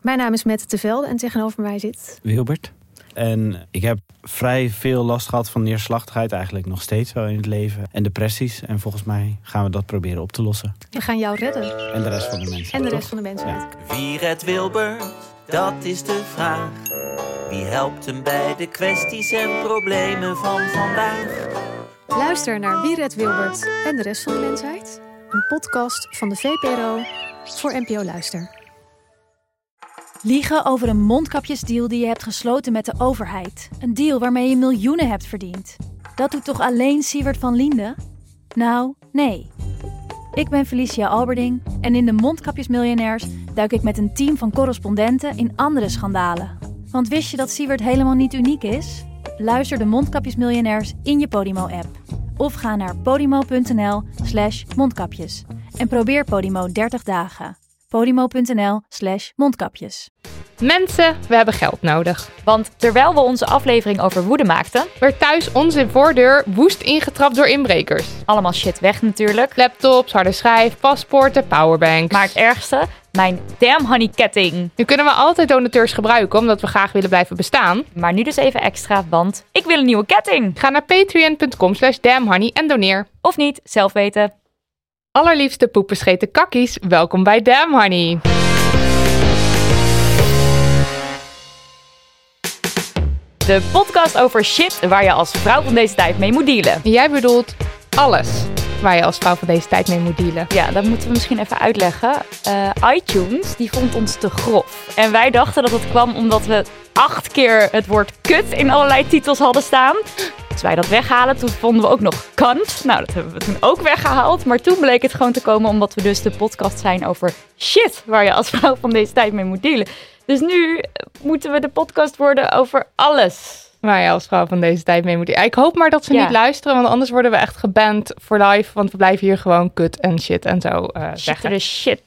Mijn naam is Mette Tevelde en tegenover mij zit Wilbert. En ik heb vrij veel last gehad van neerslachtigheid, eigenlijk nog steeds wel in het leven. En depressies. En volgens mij gaan we dat proberen op te lossen. We gaan jou redden. En de rest van de mensen. En de toch? rest van de mensen. Ja. Wie redt Wilbert? Dat is de vraag. Wie helpt hem bij de kwesties en problemen van vandaag? Luister naar Wie redt Wilbert en de rest van de mensheid. Een podcast van de VPRO voor NPO Luister. Liegen over een mondkapjesdeal die je hebt gesloten met de overheid. Een deal waarmee je miljoenen hebt verdiend. Dat doet toch alleen Siewert van Liende? Nou, nee. Ik ben Felicia Alberding en in de Mondkapjesmiljonairs duik ik met een team van correspondenten in andere schandalen. Want wist je dat Siewert helemaal niet uniek is? Luister de Mondkapjesmiljonairs in je Podimo-app. Of ga naar podimo.nl/mondkapjes. En probeer Podimo 30 dagen. podimo.nl/mondkapjes. Mensen, we hebben geld nodig. Want terwijl we onze aflevering over woede maakten, Werd thuis onze voordeur woest ingetrapt door inbrekers. allemaal shit weg natuurlijk. Laptops, harde schijf, paspoorten, powerbanks. Maar het ergste, mijn Damn Honey ketting. Nu kunnen we altijd donateurs gebruiken, omdat we graag willen blijven bestaan. Maar nu dus even extra, want ik wil een nieuwe ketting. Ga naar patreon.com/damnhoney en doneer. Of niet, zelf weten. Allerliefste poepenscheten kakkies, welkom bij Damn Honey. De podcast over shit waar je als vrouw van deze tijd mee moet dealen. Jij bedoelt alles waar je als vrouw van deze tijd mee moet dealen. Ja, dat moeten we misschien even uitleggen. iTunes, die vond ons te grof. En wij dachten dat het kwam omdat we 8 keer het woord kut in allerlei titels hadden staan. Dus wij dat weghalen, toen vonden we ook nog kant. Nou, dat hebben we toen ook weggehaald. Maar toen bleek het gewoon te komen omdat we dus de podcast zijn over shit waar je als vrouw van deze tijd mee moet dealen. Dus nu moeten we de podcast worden over alles. Waar je als vrouw van deze tijd mee moet dealen. Ik hoop maar dat ze Ja. niet luisteren, want anders worden we echt geband voor life. Want we blijven hier gewoon kut en shit en zo zeggen. De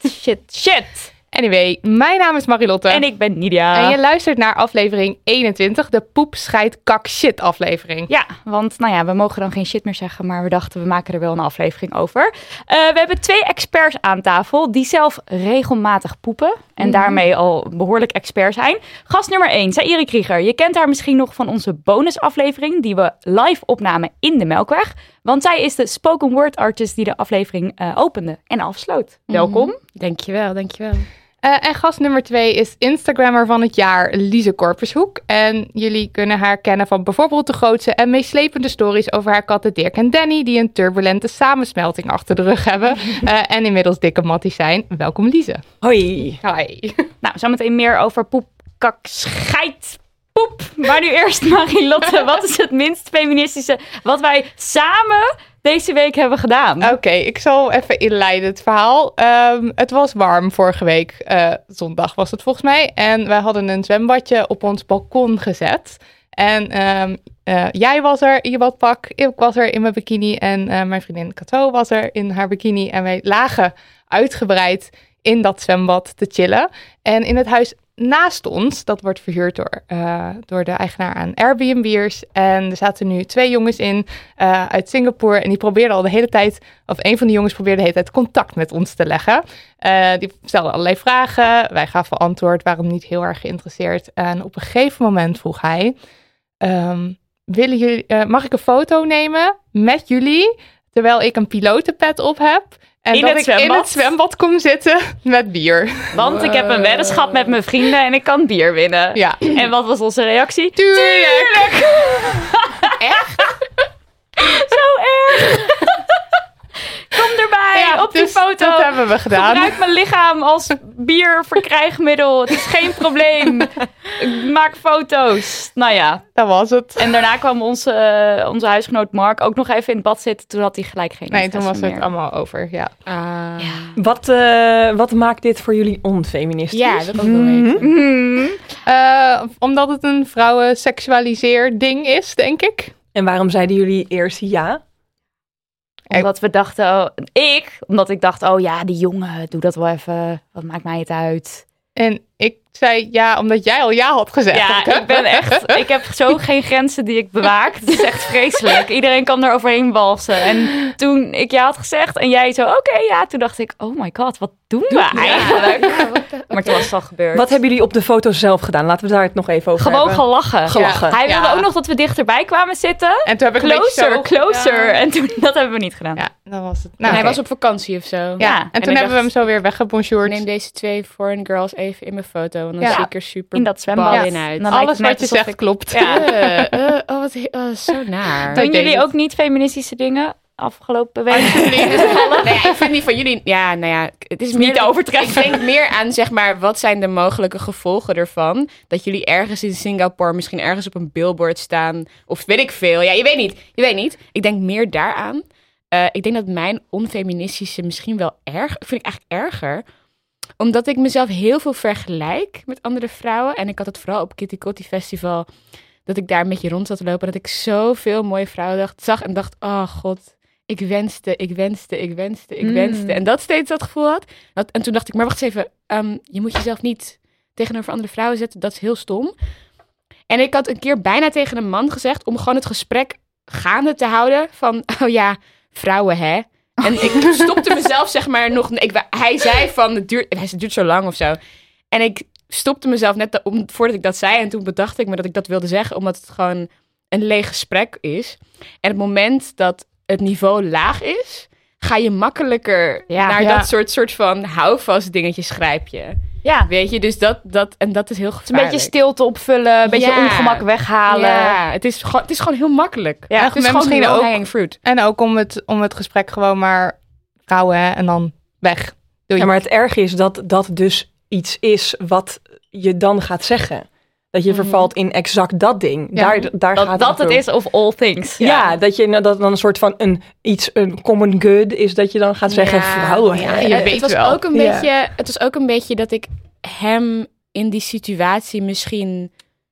shit. Anyway, mijn naam is Marilotte. En ik ben Nidia. En je luistert naar aflevering 21, de poep, scheid, kak, shit aflevering. Ja, want nou ja, we mogen dan geen shit meer zeggen, maar we dachten we maken er wel een aflevering over. We hebben 2 experts aan tafel die zelf regelmatig poepen en daarmee al behoorlijk expert zijn. Gast nummer 1, Saïri Krieger. Je kent haar misschien nog van onze bonusaflevering die we live opnamen in de Melkweg. Want zij is de spoken word artist die de aflevering opende en afsloot. Welkom. Dankjewel. En gast nummer 2 is Instagrammer van het jaar, Lise Korpershoek. En jullie kunnen haar kennen van bijvoorbeeld de grootste en meeslepende stories over haar katten Dirk en Danny, die een turbulente samensmelting achter de rug hebben. En inmiddels dikke matties zijn. Welkom Lise. Hoi. Hi. Nou, zometeen meer over poep, kak, scheid, poep. Maar nu eerst Marilotte, wat is het minst feministische wat wij samen deze week hebben gedaan? Oké, ik zal even inleiden het verhaal. Het was warm vorige week. Zondag was het volgens mij. En wij hadden een zwembadje op ons balkon gezet. En jij was er in je badpak. Ik was er in mijn bikini. En mijn vriendin Cato was er in haar bikini. En wij lagen uitgebreid in dat zwembad te chillen. En in het huis naast ons, dat wordt verhuurd door de eigenaar aan Airbnb'ers. En er zaten nu 2 jongens in uit Singapore. En die probeerden al de hele tijd, of een van de jongens probeerde de hele tijd contact met ons te leggen. Die stelden allerlei vragen. Wij gaven antwoord, waren niet heel erg geïnteresseerd. En op een gegeven moment vroeg hij, mag ik een foto nemen met jullie, terwijl ik een pilotenpet op heb? En In dat het ik zwembad? in het zwembad kom zitten met bier. Want ik heb een weddenschap met mijn vrienden en ik kan bier winnen. Ja. En wat was onze reactie? Tuurlijk! Echt? Zo erg! Kom erbij op die dus foto. dat hebben we gedaan. Gebruik mijn lichaam als bierverkrijgmiddel. Het is geen probleem. Ik maak foto's. Nou ja. Dat was het. En daarna kwam onze huisgenoot Mark ook nog even in het bad zitten. Toen had hij gelijk geen Nee, toen interesse was het meer. allemaal over, ja. Wat maakt dit voor jullie onfeministisch? Ja, dat ook wel weten. Omdat het een vrouwenseksualiseer ding is, denk ik. En waarom zeiden jullie eerst ja? Omdat we dachten, omdat ik dacht, oh ja, die jongen, doe dat wel even. Wat maakt mij het uit? En ik zei ja, omdat jij al ja had gezegd. Ja, ik heb zo geen grenzen die ik bewaak. Het is echt vreselijk. Iedereen kan er overheen walsen. En toen ik ja had gezegd en jij zo, oké, ja. Toen dacht ik, oh my god, wat doen we eigenlijk? Maar toen was het al gebeurd. Wat hebben jullie op de foto zelf gedaan? Laten we daar het nog even over Gewoon hebben. gelachen. Ja. Hij wilde ook nog dat we dichterbij kwamen zitten. En toen heb ik Closer. En toen, dat hebben we niet gedaan. Ja, dat was het. En hij was op vakantie of zo. Ja, en toen hebben we hem zo weer weggebonjourd. Neem deze 2 foreign girls even in mijn foto. Want dan Ja. zie ik er super In dat zwembad. in uit. Dan lijkt Alles het net wat je alsof zegt ik- klopt. Ja. Zo naar. Doen deed jullie het. ook niet feministische dingen afgelopen week? Nee, ik vind die van jullie... Ja, nou ja, het is meer Niet overtreffen. Ik denk meer aan, zeg maar, wat zijn de mogelijke gevolgen ervan? Dat jullie ergens in Singapore misschien ergens op een billboard staan. Of weet ik veel. Ja, je weet niet. Ik denk meer daaraan. Ik denk dat mijn onfeministische misschien wel vind ik eigenlijk erger. Omdat ik mezelf heel veel vergelijk met andere vrouwen. En ik had het vooral op Kitty Kotti Festival... dat ik daar een beetje rond zat te lopen. Dat ik zoveel mooie vrouwen zag en dacht... oh god, ik wenste. En dat steeds dat gevoel had. En toen dacht ik, maar wacht eens even. Je moet jezelf niet tegenover andere vrouwen zetten. Dat is heel stom. En ik had een keer bijna tegen een man gezegd... om gewoon het gesprek gaande te houden. Van, oh ja, vrouwen hè. En ik stopte mezelf zeg maar nog... hij zei van, het duurt zo lang of zo. En ik stopte mezelf net voordat ik dat zei. En toen bedacht ik me dat ik dat wilde zeggen. Omdat het gewoon een leeg gesprek is. En het moment dat het niveau laag is... ga je makkelijker naar dat soort van houvast dingetjes grijpen. Ja. Weet je, dus dat is heel gevaarlijk. Een beetje stilte opvullen, een beetje ongemak weghalen. Ja, het is gewoon heel makkelijk. Ja, het is gewoon misschien ook- low-hanging fruit. En ook om het gesprek gewoon maar vrouwen hè, en dan weg. Doei. Ja, maar het erge is dat dat dus iets is wat je dan gaat zeggen. Dat je vervalt in exact dat ding. Ja. Daar gaat Dat het om. is of all things. Ja, dat je dat dan een soort van een common good is dat je dan gaat zeggen vrouwen. ja, je weet het was wel. ook een beetje. Het was ook een beetje dat ik hem in die situatie misschien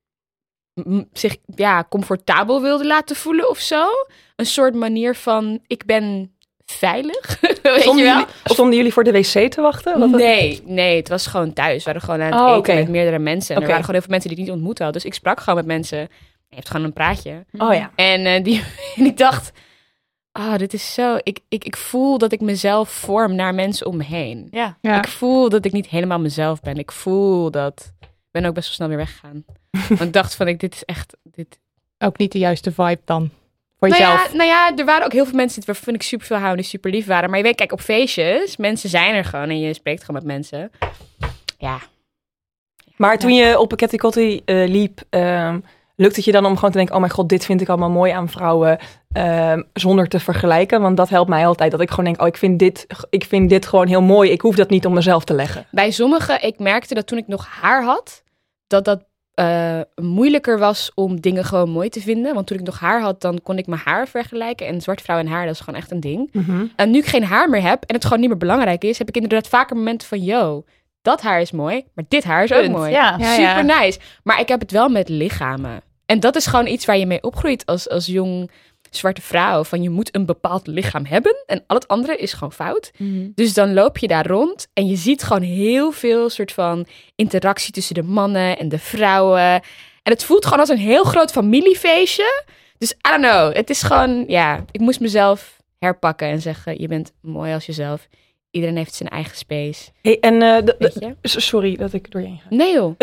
zich comfortabel wilde laten voelen of zo. Een soort manier van ik ben veilig. Weet je wel? Stonden jullie voor de wc te wachten? Wat Nee, het was gewoon thuis. We waren gewoon aan het eten oké. met meerdere mensen. En Oké. er waren gewoon heel veel mensen die ik niet ontmoet had. Dus ik sprak gewoon met mensen. Je hebt gewoon een praatje. Oh ja. En en ik dacht, dit is zo... Ik voel dat ik mezelf vorm naar mensen om me heen. Ja. Ja. Ik voel dat ik niet helemaal mezelf ben. Ik voel dat... Ik ben ook best wel snel weer weggegaan. Want ik dacht van, dit is echt... Ook niet de juiste vibe dan. Voor Nou jezelf. ja, er waren ook heel veel mensen waarvan ik super veel hou, die super lief waren. Maar je weet, kijk, op feestjes, mensen zijn er gewoon en je spreekt gewoon met mensen. Ja. Maar toen je op een Kitty Kotti liep, lukt het je dan om gewoon te denken, oh mijn god, dit vind ik allemaal mooi aan vrouwen, zonder te vergelijken? Want dat helpt mij altijd, dat ik gewoon denk, oh, ik vind dit gewoon heel mooi. Ik hoef dat niet om mezelf te leggen. Bij sommigen, ik merkte dat toen ik nog haar had, dat moeilijker was om dingen gewoon mooi te vinden. Want toen ik nog haar had, dan kon ik mijn haar vergelijken. En zwart vrouw en haar, dat is gewoon echt een ding. En nu ik geen haar meer heb en het gewoon niet meer belangrijk is, heb ik inderdaad vaker momenten van, yo, dat haar is mooi, maar dit haar is ook mooi. Ja. Super nice. Maar ik heb het wel met lichamen. En dat is gewoon iets waar je mee opgroeit als jong zwarte vrouw. Van je moet een bepaald lichaam hebben en al het andere is gewoon fout. Dus dan loop je daar rond en je ziet gewoon heel veel soort van interactie tussen de mannen en de vrouwen. En het voelt gewoon als een heel groot familiefeestje. Dus I don't know. Het is gewoon, ik moest mezelf herpakken en zeggen, je bent mooi als jezelf. Iedereen heeft zijn eigen space. Hey, en Weet je? sorry dat ik doorheen ga. Nee joh.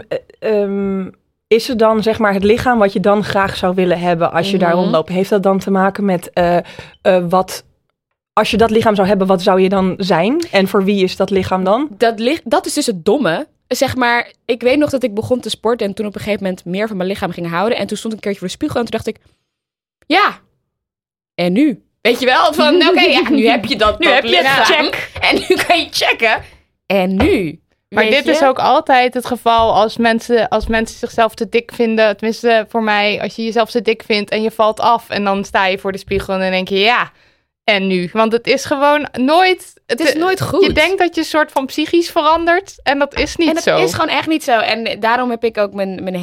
Is er dan zeg maar het lichaam wat je dan graag zou willen hebben als je daar rondloopt? Heeft dat dan te maken met wat... Als je dat lichaam zou hebben, wat zou je dan zijn? En voor wie is dat lichaam dan? Dat is dus het domme. Zeg maar, ik weet nog dat ik begon te sporten en toen op een gegeven moment meer van mijn lichaam ging houden. En toen stond ik een keertje voor de spiegel en toen dacht ik, ja, en nu? Weet je wel? Van, oké, nu heb je dat. Nu heb je het, lichaam. check. En nu kan je checken. En nu? Maar Weet dit je? is ook altijd het geval als mensen zichzelf te dik vinden. Tenminste, voor mij, als je jezelf te dik vindt en je valt af. En dan sta je voor de spiegel en dan denk je, ja, en nu? Want het is gewoon nooit... Het is nooit goed. Je denkt dat je soort van psychisch verandert en dat is niet en het zo. is gewoon echt niet zo. En daarom heb ik ook mijn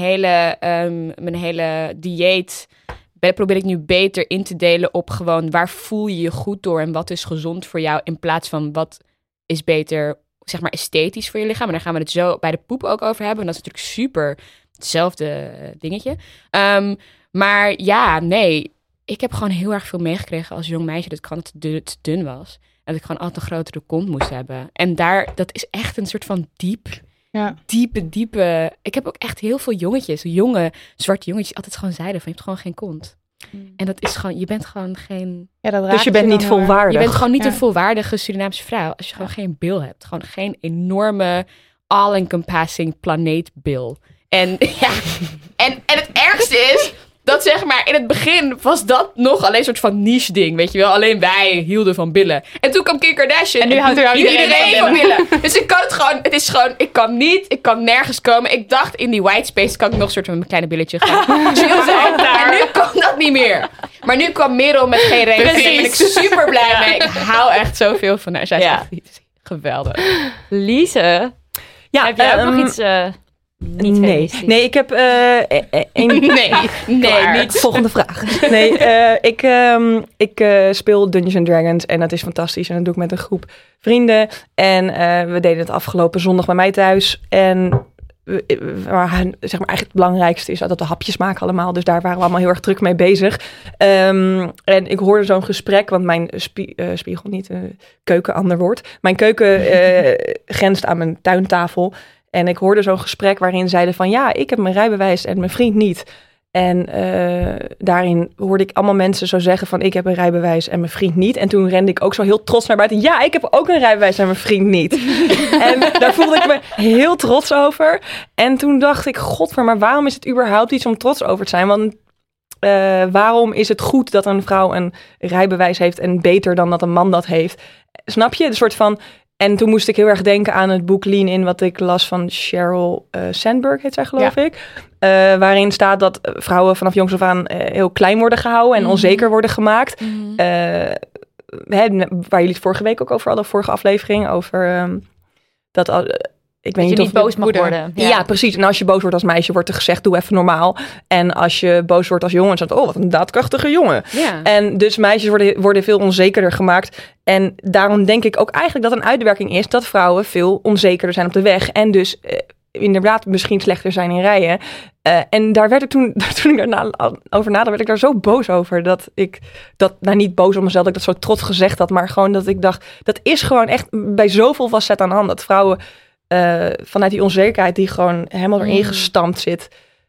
hele dieet... probeer ik nu beter in te delen op gewoon waar voel je je goed door en wat is gezond voor jou in plaats van wat is beter zeg maar esthetisch voor je lichaam. En daar gaan we het zo bij de poep ook over hebben. En dat is natuurlijk super hetzelfde dingetje. Maar ja, nee. Ik heb gewoon heel erg veel meegekregen als jong meisje dat ik gewoon te dun was. En dat ik gewoon altijd een grotere kont moest hebben. En dat is echt een soort van diepe... Ik heb ook echt heel veel jongetjes, jonge zwarte jongetjes, altijd gewoon zeiden van je hebt gewoon geen kont. En dat is gewoon, je bent gewoon geen... Dus je bent niet volwaardig. Je bent gewoon niet een volwaardige Surinaamse vrouw als je gewoon geen bil hebt. Gewoon geen enorme all-encompassing planeetbil. En en het ergste is dat zeg maar in het begin was dat nog alleen een soort van niche ding, weet je wel. Alleen wij hielden van billen. En toen kwam Kim Kardashian. En nu houdt iedereen van billen. Dus ik kan het gewoon, het is gewoon, ik kan nergens komen. Ik dacht in die white space kan ik nog een soort van mijn kleine billetje gaan chill zijn. En nu kan dat niet meer. Maar nu kwam Merel met geen reden. Daar ben ik super blij mee. Ik hou echt zoveel van haar. Zij is echt geweldig. Lise, heb jij ook nog iets... Nee, ik heb niet. Volgende vraag. Nee, ik speel Dungeons & Dragons en dat is fantastisch. En dat doe ik met een groep vrienden. En we deden het afgelopen zondag bij mij thuis. En zeg maar eigenlijk het belangrijkste is dat we hapjes maken allemaal. Dus daar waren we allemaal heel erg druk mee bezig. En ik hoorde zo'n gesprek, want mijn spiegel niet, keuken, ander woord. Mijn keuken grenst aan mijn tuintafel. En ik hoorde zo'n gesprek waarin zeiden van... ja, ik heb mijn rijbewijs en mijn vriend niet. En daarin hoorde ik allemaal mensen zo zeggen van... ik heb een rijbewijs en mijn vriend niet. En toen rende ik ook zo heel trots naar buiten. Ja, ik heb ook een rijbewijs en mijn vriend niet. En daar voelde ik me heel trots over. En toen dacht ik, godver, maar waarom is het überhaupt iets om trots over te zijn? Want waarom is het goed dat een vrouw een rijbewijs heeft... en beter dan dat een man dat heeft? Snap je? Een soort van... En toen moest ik heel erg denken aan het boek Lean In... wat ik las van Sheryl Sandberg, heet zij geloof ik. Waarin staat dat vrouwen vanaf jongs af aan heel klein worden gehouden... en onzeker worden gemaakt. Waar jullie het vorige week ook over hadden, vorige aflevering... over ik weet dat niet je of niet boos mag worden. Ja, precies. En als je boos wordt als meisje, wordt er gezegd, doe even normaal. En als je boos wordt als jongen, dan zegt, wat een daadkrachtige jongen. Ja. En dus meisjes worden veel onzekerder gemaakt. En daarom denk ik ook eigenlijk dat een uitwerking is dat vrouwen veel onzekerder zijn op de weg. En dus inderdaad misschien slechter zijn in rijden. En daar werd ik toen ik daarna over nadacht, werd ik daar zo boos over. Dat ik niet boos op mezelf, dat ik dat zo trots gezegd had. Maar gewoon dat ik dacht, dat is gewoon echt bij zoveel facetten aan de hand. Dat vrouwen vanuit die onzekerheid die gewoon helemaal erin gestampt zit...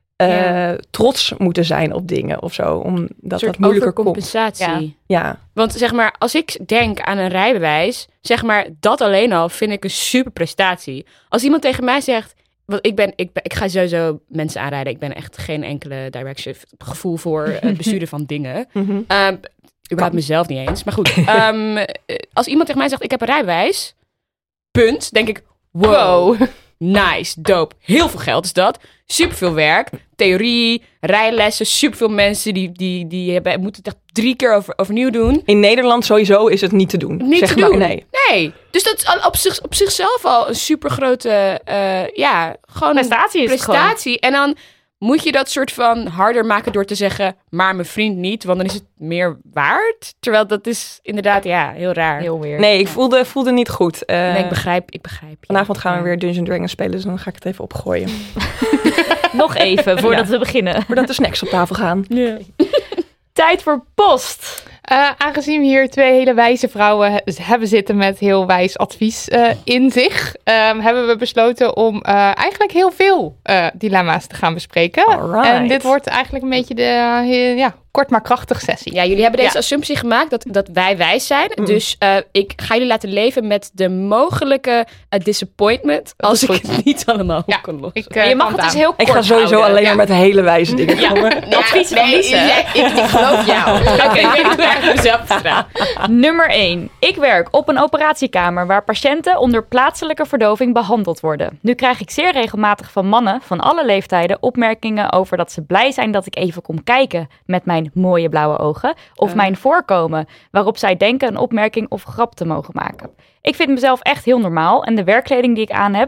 trots moeten zijn op dingen of zo. Omdat dat moeilijker komt. Compensatie. Ja. Want zeg maar, als ik denk aan een rijbewijs... zeg maar, dat alleen al vind ik een super prestatie. Als iemand tegen mij zegt... Want ik ga sowieso mensen aanrijden. Ik ben echt geen enkele direction gevoel voor het besturen van dingen. Überhaupt mezelf niet eens. Maar goed. Als iemand tegen mij zegt, ik heb een rijbewijs... punt, denk ik... Wow, nice, dope. Heel veel geld is dat. Superveel werk. Theorie, rijlessen. Superveel mensen die moeten het echt 3 keer overnieuw doen. In Nederland sowieso is het niet te doen. Niet zeg te maar, doen. Nee. Dus dat is op zichzelf al een supergrote gewoon prestatie. En dan moet je dat soort van harder maken door te zeggen... maar mijn vriend niet, want dan is het meer waard. Terwijl dat is inderdaad heel raar. Heel weird. Nee, ik voelde niet goed. Nee, ik begrijp. Vanavond gaan we weer Dungeons & Dragons spelen, dus dan ga ik het even opgooien. Nog even, voordat we beginnen. Voordat de snacks op tafel gaan. Ja. Tijd voor post. Aangezien we hier 2 hele wijze vrouwen hebben zitten met heel wijs advies in zich... hebben we besloten om eigenlijk heel veel dilemma's te gaan bespreken. Alright. En dit wordt eigenlijk een beetje de kort maar krachtig sessie. Ja, jullie hebben deze assumptie gemaakt dat wij wijs zijn. Dus ik ga jullie laten leven met de mogelijke disappointment... als ik het niet allemaal op kan lossen. Je mag het dus heel kort Ik ga sowieso houden. alleen maar met hele wijze dingen komen. Advies van Lise. Ik geloof jou. Oké, ik weet niet hoe ik mezelf vertrouw. Nummer 1. Ik werk op een operatiekamer waar patiënten onder plaatselijke verdoving behandeld worden. Nu krijg ik zeer regelmatig van mannen van alle leeftijden opmerkingen over dat ze blij zijn dat ik even kom kijken met mijn mooie blauwe ogen of mijn voorkomen, waarop zij denken een opmerking of grap te mogen maken. Ik vind mezelf echt heel normaal en de werkkleding die ik aan heb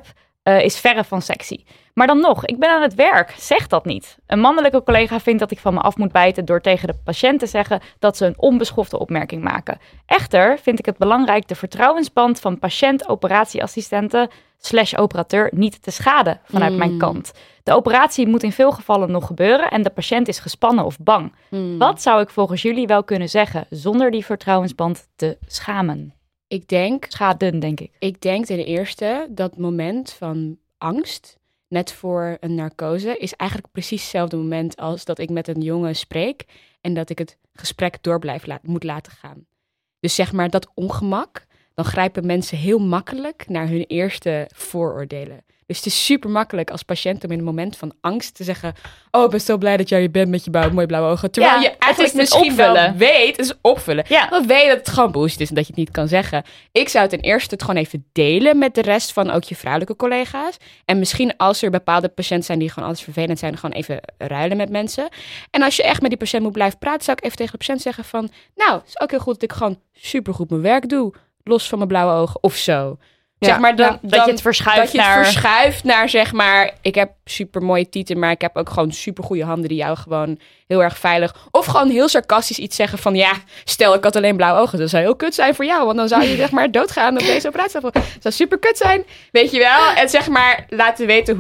is verre van sexy. Maar dan nog, ik ben aan het werk. Zeg dat niet. Een mannelijke collega vindt dat ik van me af moet bijten door tegen de patiënt te zeggen dat ze een onbeschofte opmerking maken. Echter vind ik het belangrijk de vertrouwensband van patiënt-operatieassistenten /operateur niet te schaden vanuit mijn kant. De operatie moet in veel gevallen nog gebeuren en de patiënt is gespannen of bang. Wat zou ik volgens jullie wel kunnen zeggen zonder die vertrouwensband te schamen? Schaden, denk ik. Ik denk ten eerste dat moment van angst, net voor een narcose, is eigenlijk precies hetzelfde moment als dat ik met een jongen spreek en dat ik het gesprek moet laten gaan. Dus zeg maar dat ongemak, dan grijpen mensen heel makkelijk naar hun eerste vooroordelen. Dus het is super makkelijk als patiënt om in een moment van angst te zeggen, oh, ik ben zo blij dat jij je bent met je mooie blauwe ogen. Terwijl je eigenlijk misschien wel weet, het is opvullen. Ja. Dan weet je dat het gewoon bullshit is en dat je het niet kan zeggen. Ik zou ten eerste het gewoon even delen met de rest van ook je vrouwelijke collega's. En misschien als er bepaalde patiënten zijn die gewoon altijd vervelend zijn, gewoon even ruilen met mensen. En als je echt met die patiënt moet blijven praten, zou ik even tegen de patiënt zeggen van, nou, het is ook heel goed dat ik gewoon supergoed mijn werk doe, los van mijn blauwe ogen of zo. Ja, zeg maar dat je het verschuift naar zeg maar, ik heb super mooie tieten, maar ik heb ook gewoon super goede handen die jou gewoon heel erg veilig. Of gewoon heel sarcastisch iets zeggen van, ja, stel ik had alleen blauwe ogen, dat zou heel kut zijn voor jou, want dan zou je zeg maar doodgaan op deze operatie. Dat zou super kut zijn, weet je wel. En zeg maar laten weten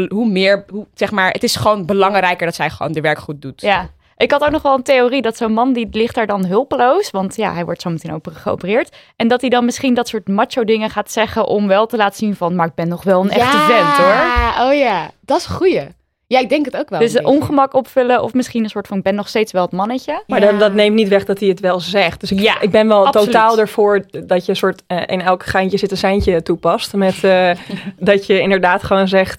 hoe zeg maar, het is gewoon belangrijker dat zij gewoon de werk goed doet. Ja. Ik had ook nog wel een theorie dat zo'n man, die ligt daar dan hulpeloos. Want ja, hij wordt zo meteen geopereerd. En dat hij dan misschien dat soort macho dingen gaat zeggen om wel te laten zien van, maar ik ben nog wel een echte vent, hoor. Oh ja, dat is een goeie. Ja, ik denk het ook wel. Dus ongemak opvullen of misschien een soort van, ik ben nog steeds wel het mannetje. Maar dat neemt niet weg dat hij het wel zegt. Dus ik ben wel totaal ervoor dat je een soort in elk geintje zit een seintje toepast. Met dat je inderdaad gewoon zegt,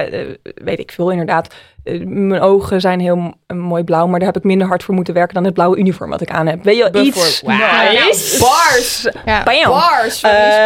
weet ik veel inderdaad. Mijn ogen zijn heel mooi blauw, maar daar heb ik minder hard voor moeten werken dan het blauwe uniform wat ik aan heb. Weet je wel, iets nice. Bars! Ja. Bars!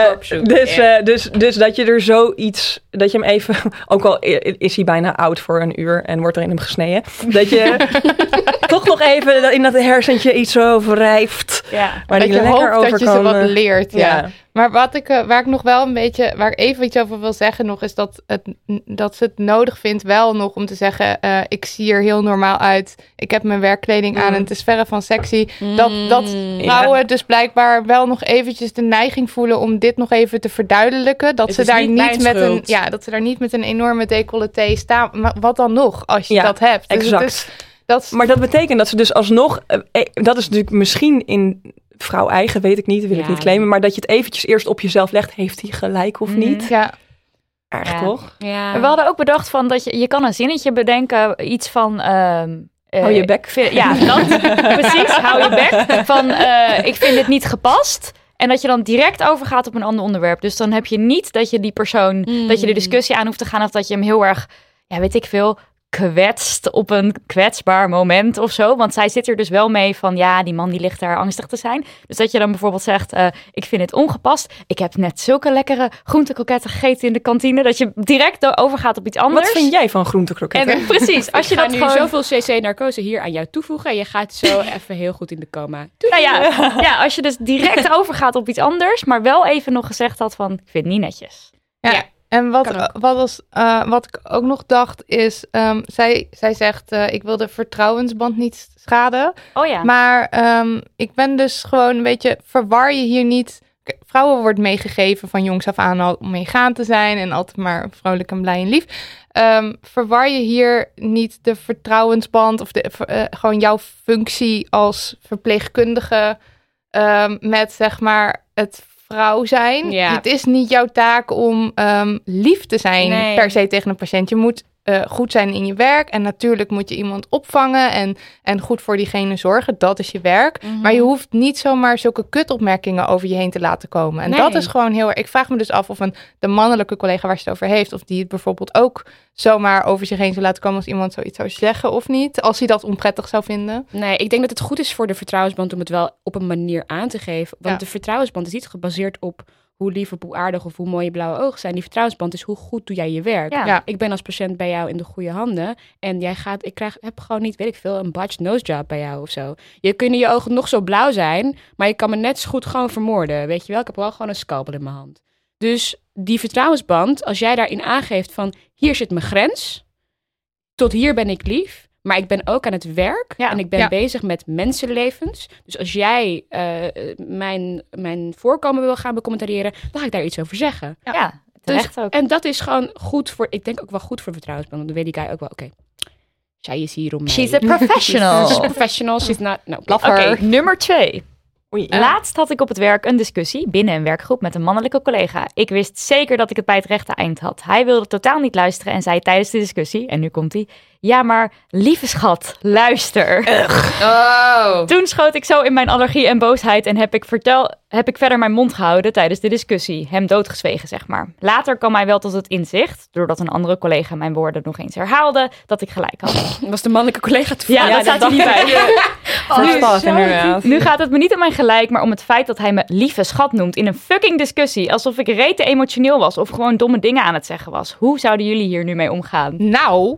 Dus dat je er zoiets, dat je hem even, ook al is hij bijna oud voor een uur en wordt er in hem gesneden, dat je toch nog even in dat hersentje iets over wrijft. Ja, maar dat die je lekker hoopt over dat je ze wat leert. Ja. Maar waar ik nog wel een beetje, waar ik even iets over wil zeggen nog, is dat ze het nodig vindt wel nog om te zeggen, ik zie er heel normaal uit. Ik heb mijn werkkleding aan en het is verre van sexy. Dat vrouwen dus blijkbaar wel nog eventjes de neiging voelen om dit nog even te verduidelijken. Dat ze daar niet met een enorme decolleté staan. Maar wat dan nog als je dat hebt? Dus exact. Maar dat betekent dat ze dus alsnog, dat is natuurlijk misschien in vrouw eigen, weet ik niet, wil ik niet claimen, maar dat je het eventjes eerst op jezelf legt, heeft hij gelijk of niet? Ja. Erg toch? Ja. We hadden ook bedacht van dat je kan een zinnetje bedenken, iets van hou je bek. Dat precies, hou je bek. Van ik vind het niet gepast. En dat je dan direct overgaat op een ander onderwerp. Dus dan heb je niet dat je die persoon, dat je de discussie aan hoeft te gaan, of dat je hem heel erg, weet ik veel, kwetst op een kwetsbaar moment of zo. Want zij zit er dus wel mee van, die man die ligt daar angstig te zijn. Dus dat je dan bijvoorbeeld zegt, ik vind het ongepast. Ik heb net zulke lekkere groentekroketten gegeten in de kantine, dat je direct overgaat op iets anders. Wat vind jij van groentekroketten? En precies, als je dat nu gewoon zoveel cc-narcose hier aan jou toevoegen en je gaat zo even heel goed in de coma. Als je dus direct overgaat op iets anders, maar wel even nog gezegd had van, ik vind het niet netjes. Ja. En wat ik ook nog dacht is, zij zegt, ik wil de vertrouwensband niet schaden. Oh ja. Maar ik ben dus gewoon een beetje, verwar je hier niet. Vrouwen wordt meegegeven van jongs af aan al om meegaan te zijn en altijd maar vrolijk en blij en lief. Verwar je hier niet de vertrouwensband of gewoon jouw functie als verpleegkundige met zeg maar het vrouw zijn. Ja. Het is niet jouw taak om lief te zijn per se tegen een patiënt. Je moet goed zijn in je werk en natuurlijk moet je iemand opvangen en goed voor diegene zorgen. Dat is je werk. Mm-hmm. Maar je hoeft niet zomaar zulke kutopmerkingen over je heen te laten komen. En dat is gewoon heel erg. Ik vraag me dus af of de mannelijke collega waar ze het over heeft, of die het bijvoorbeeld ook zomaar over zich heen zou laten komen als iemand zoiets zou zeggen of niet. Als hij dat onprettig zou vinden. Nee, ik denk dat het goed is voor de vertrouwensband om het wel op een manier aan te geven. Want de vertrouwensband is niet gebaseerd op hoe lief of hoe aardig of hoe mooi je blauwe ogen zijn. Die vertrouwensband is hoe goed doe jij je werk. Ja. Ik ben als patiënt bij jou in de goede handen. En heb gewoon niet, weet ik veel, een botched nose job bij jou of zo. Je kunnen je ogen nog zo blauw zijn, maar je kan me net zo goed gewoon vermoorden. Weet je wel, ik heb wel gewoon een scalpel in mijn hand. Dus die vertrouwensband, als jij daarin aangeeft van, hier zit mijn grens, tot hier ben ik lief, maar ik ben ook aan het werk en ik ben bezig met mensenlevens. Dus als jij mijn voorkomen wil gaan becommentariëren, dan ga ik daar iets over zeggen. Ja, terecht ook. En dat is gewoon goed voor, ik denk ook wel goed voor vertrouwensband, want dan weet die guy ook wel, oké. Zij is hier om mij. She's a professional. She's a professional. She's not... No, Oké, nummer 2. Oei. Laatst had ik op het werk een discussie binnen een werkgroep met een mannelijke collega. Ik wist zeker dat ik het bij het rechte eind had. Hij wilde totaal niet luisteren en zei tijdens de discussie, en nu komt hij, ja maar lieve schat, luister. Oh. Toen schoot ik zo in mijn allergie en boosheid en heb ik verder mijn mond gehouden tijdens de discussie. Hem doodgezwegen, zeg maar. Later kwam hij wel tot het inzicht, doordat een andere collega mijn woorden nog eens herhaalde, dat ik gelijk had. Was de mannelijke collega toevallig? Ja, dat staat er niet bij. Nu gaat het me niet om mijn gelijk, maar om het feit dat hij me lieve schat noemt in een fucking discussie. Alsof ik rete emotioneel was of gewoon domme dingen aan het zeggen was. Hoe zouden jullie hier nu mee omgaan? Nou,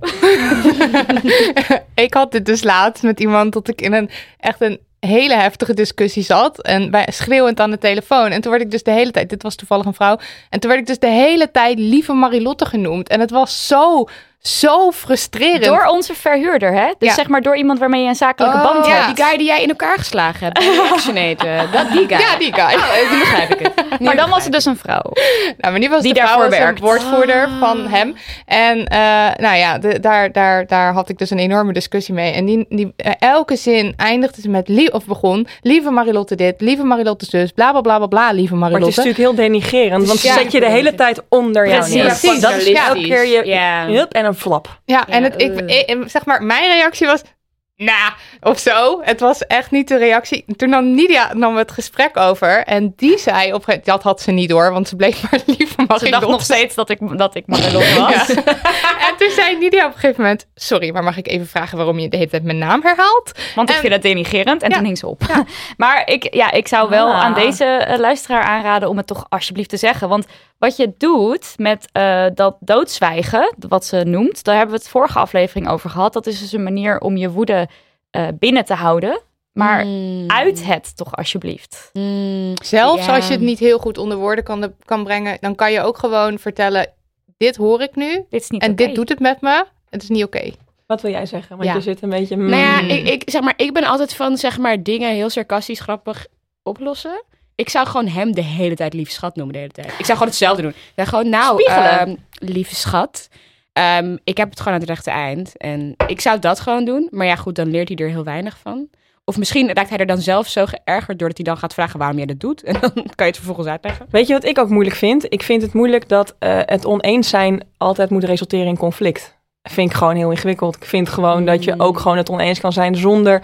ik had dit dus laatst met iemand dat ik in een hele heftige discussie zat. En wij schreeuwend aan de telefoon. En toen werd ik dus de hele tijd, dit was toevallig een vrouw. En toen werd ik dus de hele tijd lieve Marilotte genoemd. En het was zo frustrerend. Door onze verhuurder, hè? Dus zeg maar door iemand waarmee je een zakelijke band hebt. Die guy die jij in elkaar geslagen hebt. Die guy. Ja, die guy. Nu begrijp ik het. Maar dan was het dus een vrouw. Nou, maar die was die de daarvoor vrouw, werkt. een woordvoerder van hem. En daar had ik dus een enorme discussie mee. En die elke zin eindigde ze met begon, lieve Marilotte dit, lieve Marilotte zus, bla bla bla bla bla, lieve Marilotte. Maar het is natuurlijk heel denigrerend, want zet je de hele tijd onder jou neer. Precies. Dat is elke keer je en een flap. Ja, en ik zeg maar, mijn reactie was, of zo. Het was echt niet de reactie. Toen nam het gesprek over en die zei, dat had ze niet door, want ze bleef maar lieve Marilotte. Ze dacht nog steeds dat ik Marilotte was. Ja. En toen zei Nidia op een gegeven moment, sorry, maar mag ik even vragen waarom je de hele tijd mijn naam herhaalt? Want ik vind het denigrerend en toen hing ze op. Ja. Maar ik zou wel aan deze luisteraar aanraden om het toch alsjeblieft te zeggen. Want wat je doet met dat doodzwijgen, wat ze noemt, daar hebben we het vorige aflevering over gehad. Dat is dus een manier om je woede binnen te houden. Maar uit het toch alsjeblieft. Zelfs als je het niet heel goed onder woorden kan brengen, dan kan je ook gewoon vertellen, dit hoor ik nu. Dit is niet en oké. dit doet het met me. Het is niet oké. Wat wil jij zeggen? Want je zit een beetje... Nou ja, ik ben altijd van dingen heel sarcastisch grappig oplossen. Ik zou gewoon hem de hele tijd lieve schat noemen de hele tijd. Ik zou gewoon hetzelfde doen. Ja, gewoon lieve schat. Ik heb het gewoon aan het rechte eind. En ik zou dat gewoon doen. Maar ja, goed, dan leert hij er heel weinig van. Of misschien raakt hij er dan zelf zo geërgerd doordat hij dan gaat vragen waarom jij dat doet. En dan kan je het vervolgens uitleggen. Weet je wat ik ook moeilijk vind? Ik vind het moeilijk dat het oneens zijn altijd moet resulteren in conflict. Dat vind ik gewoon heel ingewikkeld. Ik vind gewoon dat je ook gewoon het oneens kan zijn zonder...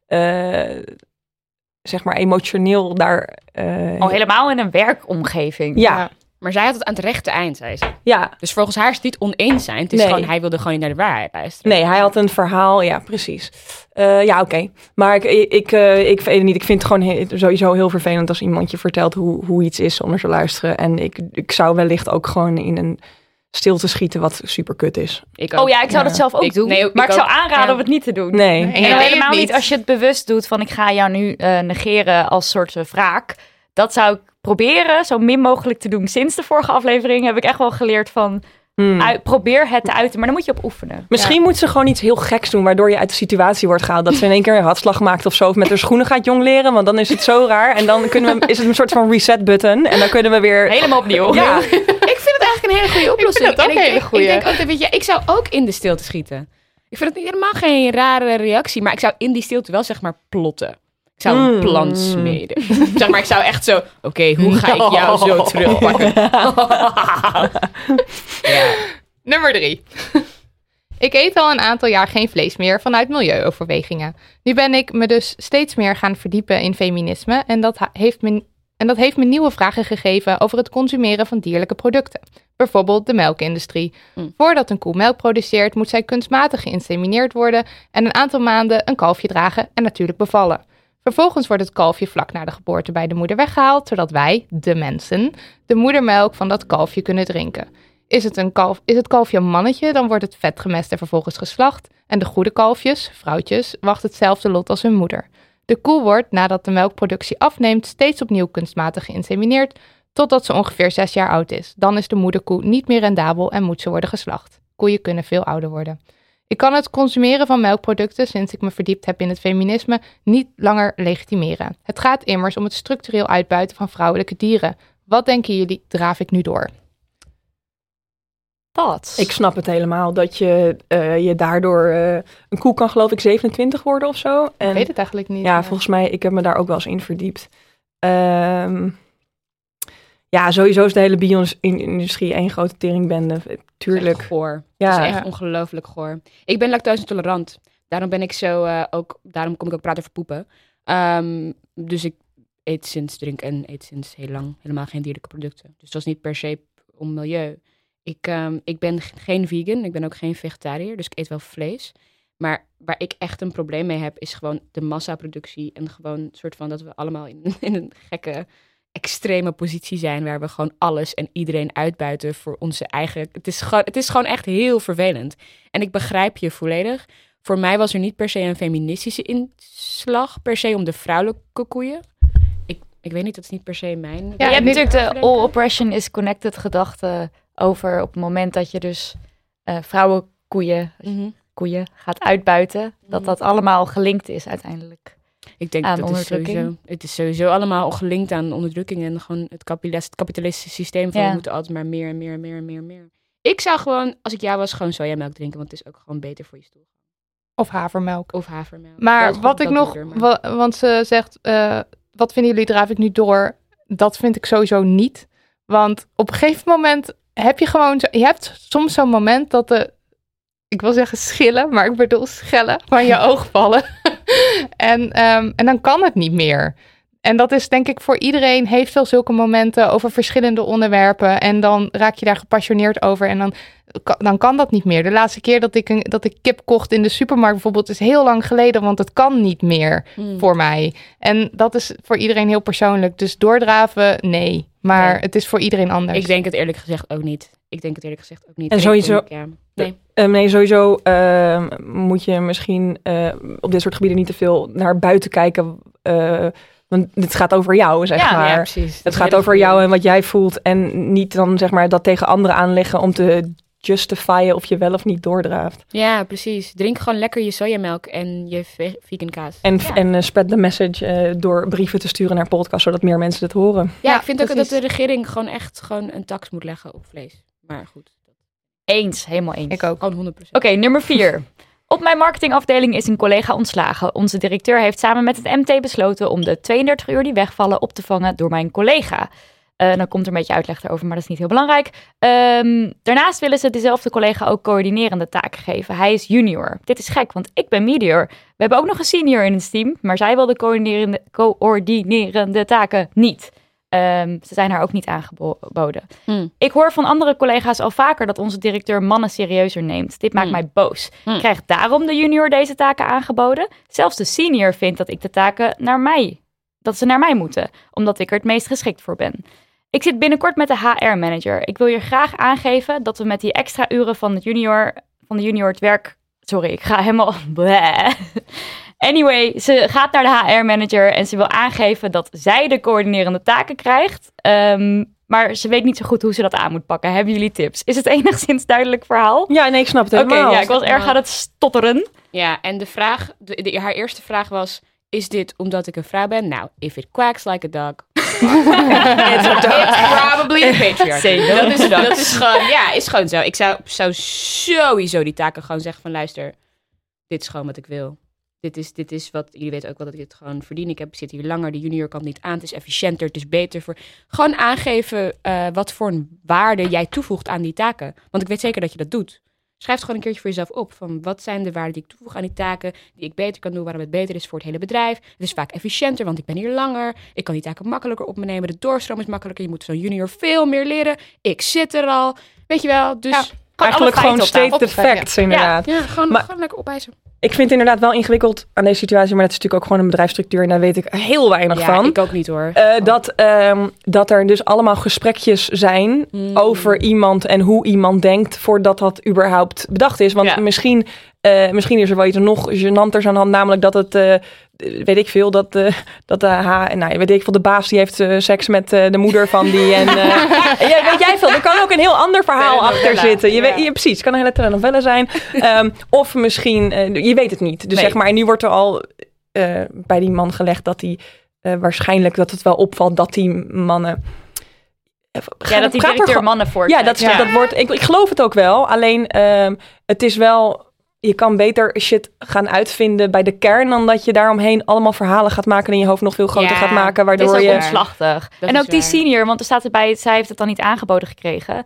zeg maar emotioneel daar... helemaal in een werkomgeving. Ja. Maar zij had het aan het rechte eind, zei ze. Ja. Dus volgens haar is het niet oneens zijn. Het is gewoon, hij wilde gewoon niet naar de waarheid luisteren. Nee, hij had een verhaal. Ja, precies. Oké. Maar ik weet het niet. Ik vind het gewoon sowieso heel vervelend als iemand je vertelt hoe iets is zonder te luisteren. En ik zou wellicht ook gewoon in een stilte schieten wat super kut is. Ik zou dat zelf ook doen. Maar ik zou aanraden om het niet te doen. Nee. En helemaal niet als je het bewust doet van ik ga jou nu negeren als soort wraak. Dat zou ik proberen zo min mogelijk te doen. Sinds de vorige aflevering heb ik echt wel geleerd van probeer het te uiten. Maar dan moet je op oefenen. Misschien moet ze gewoon iets heel geks doen waardoor je uit de situatie wordt gehaald. Dat ze in één keer een ratslag maakt of zo. Of met haar schoenen gaat jongleren. Want dan is het zo raar. En dan is het een soort van reset button. En dan kunnen we weer... Helemaal opnieuw. Ja. Ik vind het eigenlijk een hele goede oplossing. Ik vind het ook een hele goede. Ik denk ook dat, ik zou ook in de stilte schieten. Ik vind het helemaal geen rare reactie. Maar ik zou in die stilte wel zeg maar plotten. Ik zou een plan smeden. Zeg maar, ik zou echt zo... Oké, hoe ga ik jou zo terugpakken? Nummer 3. Ik eet al een aantal jaar geen vlees meer vanuit milieuoverwegingen. Nu ben ik me dus steeds meer gaan verdiepen in feminisme. En dat heeft me nieuwe vragen gegeven over het consumeren van dierlijke producten. Bijvoorbeeld de melkindustrie. Voordat een koe melk produceert, moet zij kunstmatig geïnsemineerd worden en een aantal maanden een kalfje dragen en natuurlijk bevallen. Vervolgens wordt het kalfje vlak na de geboorte bij de moeder weggehaald, zodat wij, de mensen, de moedermelk van dat kalfje kunnen drinken. Is het kalfje een mannetje, dan wordt het vet gemest en vervolgens geslacht. En de goede kalfjes, vrouwtjes, wacht hetzelfde lot als hun moeder. De koe wordt, nadat de melkproductie afneemt, steeds opnieuw kunstmatig geïnsemineerd, totdat ze ongeveer 6 jaar oud is. Dan is de moederkoe niet meer rendabel en moet ze worden geslacht. Koeien kunnen veel ouder worden. Ik kan het consumeren van melkproducten, sinds ik me verdiept heb in het feminisme, niet langer legitimeren. Het gaat immers om het structureel uitbuiten van vrouwelijke dieren. Wat denken jullie, draaf ik nu door? Ik snap het helemaal, dat je daardoor... een koe kan geloof ik 27 worden of zo. En, Ik weet het eigenlijk niet. Ja, volgens mij, ik heb me daar ook wel eens in verdiept. Ja, sowieso is de hele bio-industrie één grote teringbende. Tuurlijk. Het is echt goor. Ja. Het is echt ongelooflijk goor. Ik ben lactose-intolerant. Daarom ben ik daarom kom ik ook praten over poepen. Dus ik eet sinds heel lang helemaal geen dierlijke producten. Dus dat is niet per se om milieu. Ik ben geen vegan, ik ben ook geen vegetariër, dus ik eet wel vlees. Maar waar ik echt een probleem mee heb, is gewoon de massaproductie. En gewoon een soort van dat we allemaal in een gekke, extreme positie zijn, waar we gewoon alles en iedereen uitbuiten voor onze eigen... Het is gewoon echt heel vervelend. En ik begrijp je volledig. Voor mij was er niet per se een feministische inslag, per se om de vrouwelijke koeien. Ik weet niet, dat is niet per se mijn... Ja, je hebt natuurlijk de all oppression is connected gedachte over op het moment dat je dus vrouwenkoeien koeien gaat uitbuiten, dat allemaal gelinkt is uiteindelijk. Ik denk aan dat het is sowieso allemaal gelinkt aan onderdrukking en gewoon het kapitalistische systeem van we moeten altijd maar meer en meer en meer en meer en meer. Ik zou gewoon, als ik jou was, gewoon sojamelk drinken, want het is ook gewoon beter voor je stoel. Of havermelk. Maar wat ik nog, want ze zegt, wat vinden jullie, draaf ik nu door? Dat vind ik sowieso niet. Want op een gegeven moment heb je gewoon, je hebt soms zo'n moment dat ik wil zeggen schillen, maar ik bedoel schellen van je oog vallen. En dan kan het niet meer. En dat is denk ik voor iedereen, heeft wel zulke momenten over verschillende onderwerpen. En dan raak je daar gepassioneerd over en dan kan dat niet meer. De laatste keer dat ik kip kocht in de supermarkt bijvoorbeeld is heel lang geleden, want het kan niet meer voor mij. En dat is voor iedereen heel persoonlijk. Dus doordraven, nee. Maar het is voor iedereen anders. Ik denk het eerlijk gezegd ook niet. En sowieso... Nee, sowieso moet je misschien op dit soort gebieden niet te veel naar buiten kijken. Want dit gaat over jou, zeg maar. Ja, precies. Het gaat over jou en wat jij voelt. En niet dan, zeg maar, dat tegen anderen aanleggen om te justifyen of je wel of niet doordraaft. Ja, precies. Drink gewoon lekker je sojamelk en je vegan kaas. En spread the message door brieven te sturen naar podcasts, zodat meer mensen het horen. Ja, ik vind ook dat de regering gewoon een tax moet leggen op vlees. Maar goed. Eens, helemaal eens. Ik ook. Gewoon 100%. Oké, nummer 4. Op mijn marketingafdeling is een collega ontslagen. Onze directeur heeft samen met het MT besloten om de 32 uur die wegvallen op te vangen door mijn collega. Dan komt er een beetje uitleg erover, maar dat is niet heel belangrijk. Daarnaast willen ze dezelfde collega ook coördinerende taken geven. Hij is junior. Dit is gek, want ik ben medior. We hebben ook nog een senior in het team, maar zij wil de coördinerende taken niet. Ze zijn haar ook niet aangeboden. Ik hoor van andere collega's al vaker dat onze directeur mannen serieuzer neemt. Dit maakt mij boos. Krijgt daarom de junior deze taken aangeboden? Zelfs de senior vindt dat ik de taken naar mij moeten, omdat ik er het meest geschikt voor ben. Ik zit binnenkort met de HR-manager. Ik wil je graag aangeven dat we met die extra uren van de junior het werk... Sorry, ik ga helemaal... Anyway, ze gaat naar de HR-manager en ze wil aangeven dat zij de coördinerende taken krijgt. Maar ze weet niet zo goed hoe ze dat aan moet pakken. Hebben jullie tips? Is het enigszins duidelijk verhaal? Ja, nee, ik snap het helemaal. Oké, ik was erg aan het stotteren. Ja, en de vraag, haar eerste vraag was... Is dit omdat ik een vrouw ben? Nou, if it quacks like a dog. It's probably a patriarchy. Dat is gewoon, is gewoon zo. Ik zou sowieso die taken gewoon zeggen van... Luister, dit is gewoon wat ik wil. Dit is wat, jullie weten ook wel dat ik dit gewoon verdien. Ik zit hier langer, de junior kan niet aan. Het is efficiënter, het is beter voor... Gewoon aangeven wat voor een waarde jij toevoegt aan die taken. Want ik weet zeker dat je dat doet. Schrijf het gewoon een keertje voor jezelf op. Van wat zijn de waarden die ik toevoeg aan die taken, die ik beter kan doen, waarom het beter is voor het hele bedrijf. Het is vaak efficiënter, want ik ben hier langer. Ik kan die taken makkelijker op me nemen. De doorstroom is makkelijker. Je moet zo'n junior veel meer leren. Ik zit er al. Weet je wel, dus... Eigenlijk gewoon state the facts, inderdaad. Ja, gewoon lekker opeisen. Ik vind het inderdaad wel ingewikkeld aan deze situatie, maar dat is natuurlijk ook gewoon een bedrijfsstructuur en daar weet ik heel weinig van. Ja, ik ook niet hoor. Dat er dus allemaal gesprekjes zijn over iemand en hoe iemand denkt voordat dat überhaupt bedacht is. Want misschien is er wel iets nog gênanters aan de hand, namelijk dat het, weet ik veel, weet ik veel, de baas die heeft seks met de moeder van die en weet jij veel, er kan ook een heel ander verhaal achter zitten. Precies, het kan een hele telenovelle zijn. Of misschien, je weet het niet. Dus zeg maar, en nu wordt er al bij die man gelegd dat hij waarschijnlijk dat het wel opvalt dat die mannen. Dat die directeur mannen voortrekken. Ja, dat wordt. Ik geloof het ook wel. Alleen het is wel. Je kan beter shit gaan uitvinden bij de kern dan dat je daaromheen allemaal verhalen gaat maken en in je hoofd nog veel groter gaat maken, waardoor het is je omslachtig. En ook die senior, want er staat erbij, zij heeft het dan niet aangeboden gekregen.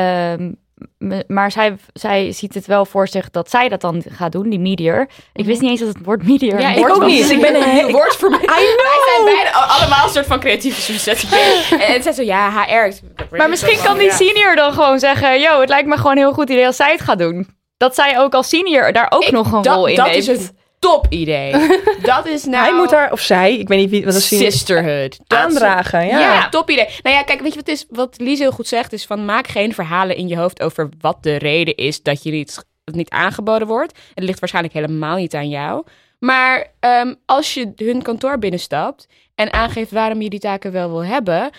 Maar zij ziet het wel voor zich dat zij dat dan gaat doen, die medior. Ik wist niet eens dat het woord medior. Ja, ik ook niet. Ik ben een woord voor mij. Wij zijn beide allemaal een soort van creatieve succes. En het zei zo, HR. Maar misschien kan die senior dan gewoon zeggen, yo, het lijkt me gewoon een heel goed idee als zij het gaat doen. Dat zij ook als senior daar ook nog een rol in dat heeft. Dat is een top idee. Dat is nou... Hij moet daar, of zij, ik weet niet wie, wat is sisterhood. Aandragen, Ja, top idee. Nou ja, kijk, weet je wat Lies heel goed zegt? Is van, maak geen verhalen in je hoofd over wat de reden is dat je niet aangeboden wordt. Het ligt waarschijnlijk helemaal niet aan jou. Maar als je hun kantoor binnenstapt en aangeeft waarom je die taken wel wil hebben,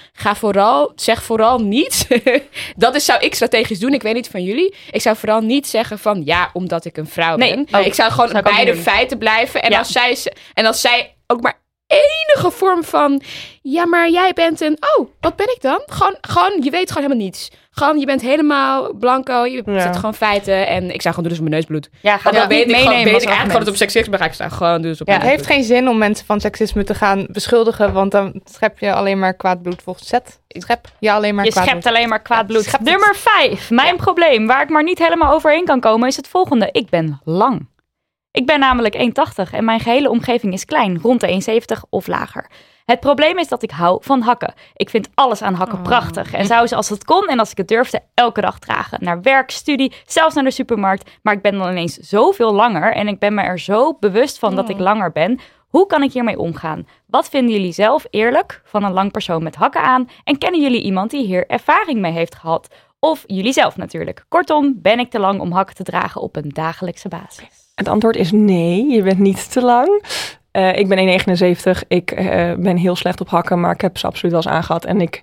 zeg vooral niet. Zou ik strategisch doen. Ik weet niet van jullie. Ik zou vooral niet zeggen van ja, omdat ik een vrouw ben. Ik zou gewoon bij de feiten blijven. En als zij ook maar enige vorm van ja, maar jij bent wat ben ik dan? Gewoon je weet gewoon helemaal niets. Gewoon, je bent helemaal blanco, je zet gewoon feiten en ik zou gewoon doen dus mijn neus bloed. Ja, ga dat weet ik meenemen. Weet ik eigenlijk gewoon dat het op seksisme ga ik staan. Gewoon dus op. Het heeft geen zin om mensen van seksisme te gaan beschuldigen, want dan schep je alleen maar kwaad bloed volgens Zet. Je schept alleen maar kwaad bloed. Nummer 5. Mijn probleem, waar ik maar niet helemaal overheen kan komen, is het volgende. Ik ben lang. Ik ben namelijk 1,80 en mijn gehele omgeving is klein, rond de 1,70 of lager. Het probleem is dat ik hou van hakken. Ik vind alles aan hakken prachtig. En zou ze als het kon en als ik het durfde elke dag dragen. Naar werk, studie, zelfs naar de supermarkt. Maar ik ben dan ineens zoveel langer en ik ben me er zo bewust van dat ik langer ben. Hoe kan ik hiermee omgaan? Wat vinden jullie zelf eerlijk van een lang persoon met hakken aan? En kennen jullie iemand die hier ervaring mee heeft gehad? Of jullie zelf natuurlijk. Kortom, ben ik te lang om hakken te dragen op een dagelijkse basis? Het antwoord is nee, je bent niet te lang. Ik ben 1,79. Ik ben heel slecht op hakken, maar ik heb ze absoluut wel eens aangehad. En ik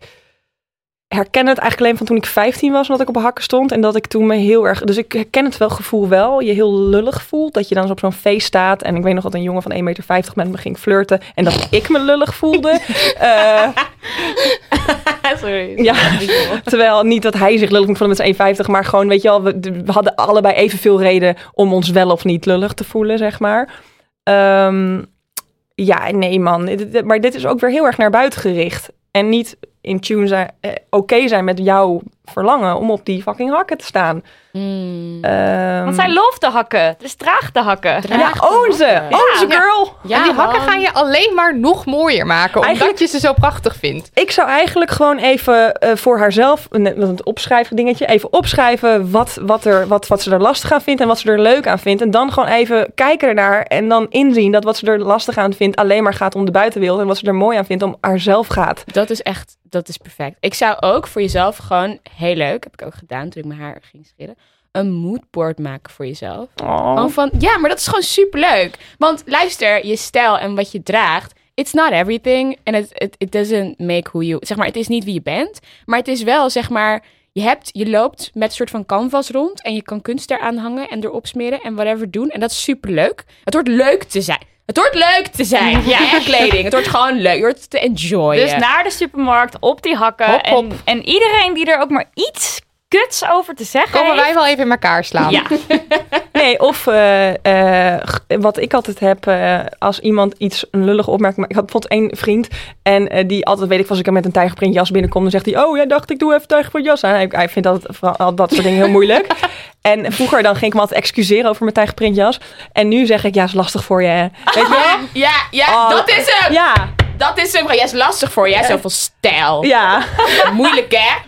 herken het eigenlijk alleen van toen ik 15 was, omdat ik op hakken stond. En dat ik toen me heel erg... Dus ik herken het gevoel wel. Je heel lullig voelt, dat je dan op zo'n feest staat. En ik weet nog dat een jongen van 1,50 meter met me ging flirten. En dat ik me lullig voelde. Sorry. Ja, terwijl niet dat hij zich lullig moet voelen met zijn 1,50. Maar gewoon, weet je wel, we hadden allebei evenveel reden om ons wel of niet lullig te voelen, zeg maar. Ja, nee man. Maar dit is ook weer heel erg naar buiten gericht. En niet in tune zijn, oké zijn met jouw verlangen om op die fucking hakken te staan. Want zij looft de hakken. Dus draag de hakken. Onze girl. Ja, en die hakken gaan je alleen maar nog mooier maken. Omdat je ze zo prachtig vindt. Ik zou eigenlijk gewoon even voor haarzelf, het opschrijven dingetje, even opschrijven wat ze er lastig aan vindt en wat ze er leuk aan vindt. En dan gewoon even kijken ernaar en dan inzien dat wat ze er lastig aan vindt alleen maar gaat om de buitenwereld. En wat ze er mooi aan vindt om haarzelf gaat. Dat is perfect. Ik zou ook voor jezelf gewoon, heel leuk, heb ik ook gedaan toen ik mijn haar ging scheren, een moodboard maken voor jezelf. Gewoon van, ja, maar dat is gewoon superleuk. Want luister, je stijl en wat je draagt, it's not everything. And it doesn't make who you... Zeg maar, het is niet wie je bent. Maar het is wel, zeg maar, je loopt met een soort van canvas rond en je kan kunst eraan hangen en erop smeren en whatever doen. En dat is superleuk. Het hoort leuk te zijn. Het hoort leuk te zijn. Ja, kleding. Het hoort gewoon leuk. Je hoort te enjoyen. Dus naar de supermarkt, op die hakken. Hop. En iedereen die er ook maar iets kuts over te zeggen Komen wij wel even in elkaar slaan. Ja. Nee, of wat ik altijd heb, als iemand een lullige opmerking maakt. Ik had bijvoorbeeld één vriend en die altijd, weet ik, als ik er met een tijgerprint jas binnenkom, dan zegt hij, oh, jij dacht ik doe even tijgerprint jas aan. Hij vindt dat soort dingen heel moeilijk. En vroeger dan ging ik me altijd excuseren over mijn tijgerprint jas. En nu zeg ik, ja, is lastig voor je, hè? Weet je wel? Ja, dat is hem. Ja. Dat is hem. Jij is lastig voor je. Jij hebt zoveel stijl. Ja. Moeilijk, hè?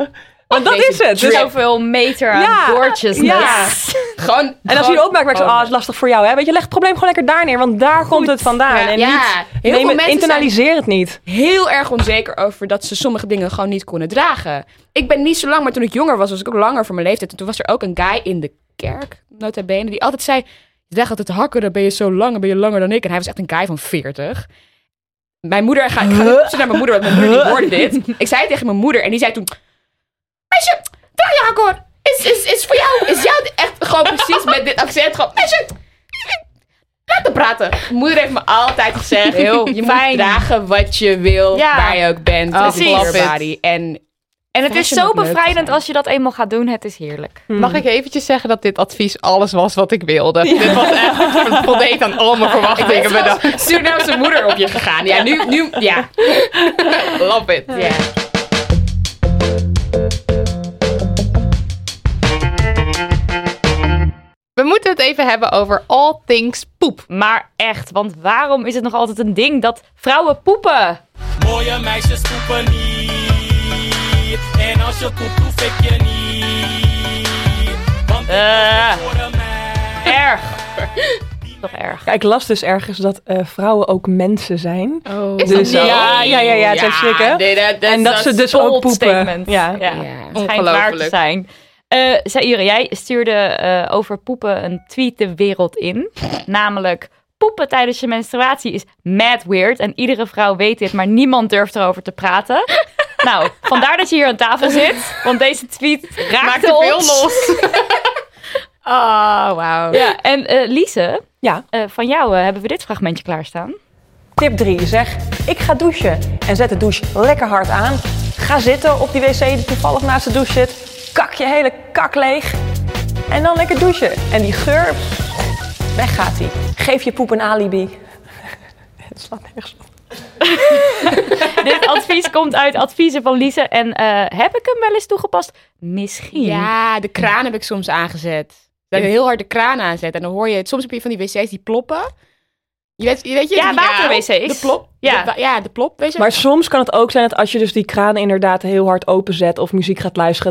Want dat is het. Dus Zoveel meter aan gorgeousness. Ja. Gewoon, En als je het opmerkt, merk je, het is lastig voor jou. Hè? Weet je, leg het probleem gewoon lekker daar neer. Want daar komt het vandaan. Ja. En Ja. niet, Heel veel mensen internaliseer het niet. heel erg onzeker over dat ze sommige dingen gewoon niet konden dragen. Ik ben niet zo lang, maar toen ik jonger was ik ook langer voor mijn leeftijd. En toen was er ook een guy in de kerk, nota bene, die altijd zei, je draagt altijd hakken, dan ben je zo lang, dan ben je langer dan ik. En hij was echt een guy van 40. Mijn moeder, ik ga niet op zoek naar mijn moeder, want mijn moeder die hoorde dit. Ik zei het tegen mijn moeder en die zei toen, meisje, draag je hakken hoor. Is voor jou, is jou echt gewoon precies met dit accent gewoon, meisje, laat hem praten. Mijn moeder heeft me altijd gezegd, je moet dragen wat je wil, waar je ook bent. Precies. En het is zo bevrijdend als je dat eenmaal gaat doen. Het is heerlijk. Mag ik eventjes zeggen dat dit advies alles was wat ik wilde? Ja. Dit was echt voldeed aan al mijn verwachtingen. Ik ben Surinaamse moeder op je gegaan. Ja, nu, ja. Love it. Ja. We moeten het even hebben over all things poep. Maar echt, want waarom is het nog altijd een ding dat vrouwen poepen? Mooie meisjes poepen niet. En als je poept, hoef ik je niet. Want Erg. Toch erg. Ja, ik las dus ergens dat vrouwen ook mensen zijn. Oh. Is Dus dat ja, het is schrikken. En dat ze dus ook poepen. Statement. Ja. Schijnt waar te zijn. Saïra, jij stuurde over poepen een tweet de wereld in. Namelijk, poepen tijdens je menstruatie is mad weird. En iedere vrouw weet dit, maar niemand durft erover te praten. Nou, vandaar dat je hier aan tafel zit. Want deze tweet raakte ons. Veel los. Oh, wauw. Ja, en Lise, Ja. van jou hebben we dit fragmentje klaarstaan. Tip 3. Zeg, ik ga douchen. En zet de douche lekker hard aan. Ga zitten op die wc die toevallig naast de douche zit. Kak je hele kak leeg. En dan lekker douchen. En die geur, weg gaat die. Geef je poep een alibi. Het slaat nergens op. Dit advies komt uit adviezen van Lise. En heb ik hem wel eens toegepast? Misschien. Ja, de kraan heb ik soms aangezet. Dat je heel hard de kraan aanzet. En dan hoor je het. Soms heb je van die wc's die ploppen. Je weet je? Ja, waterwc's. De plop. Ja. De plop. Weet je? Maar soms kan het ook zijn dat als je dus die kraan inderdaad heel hard openzet of muziek gaat luisteren,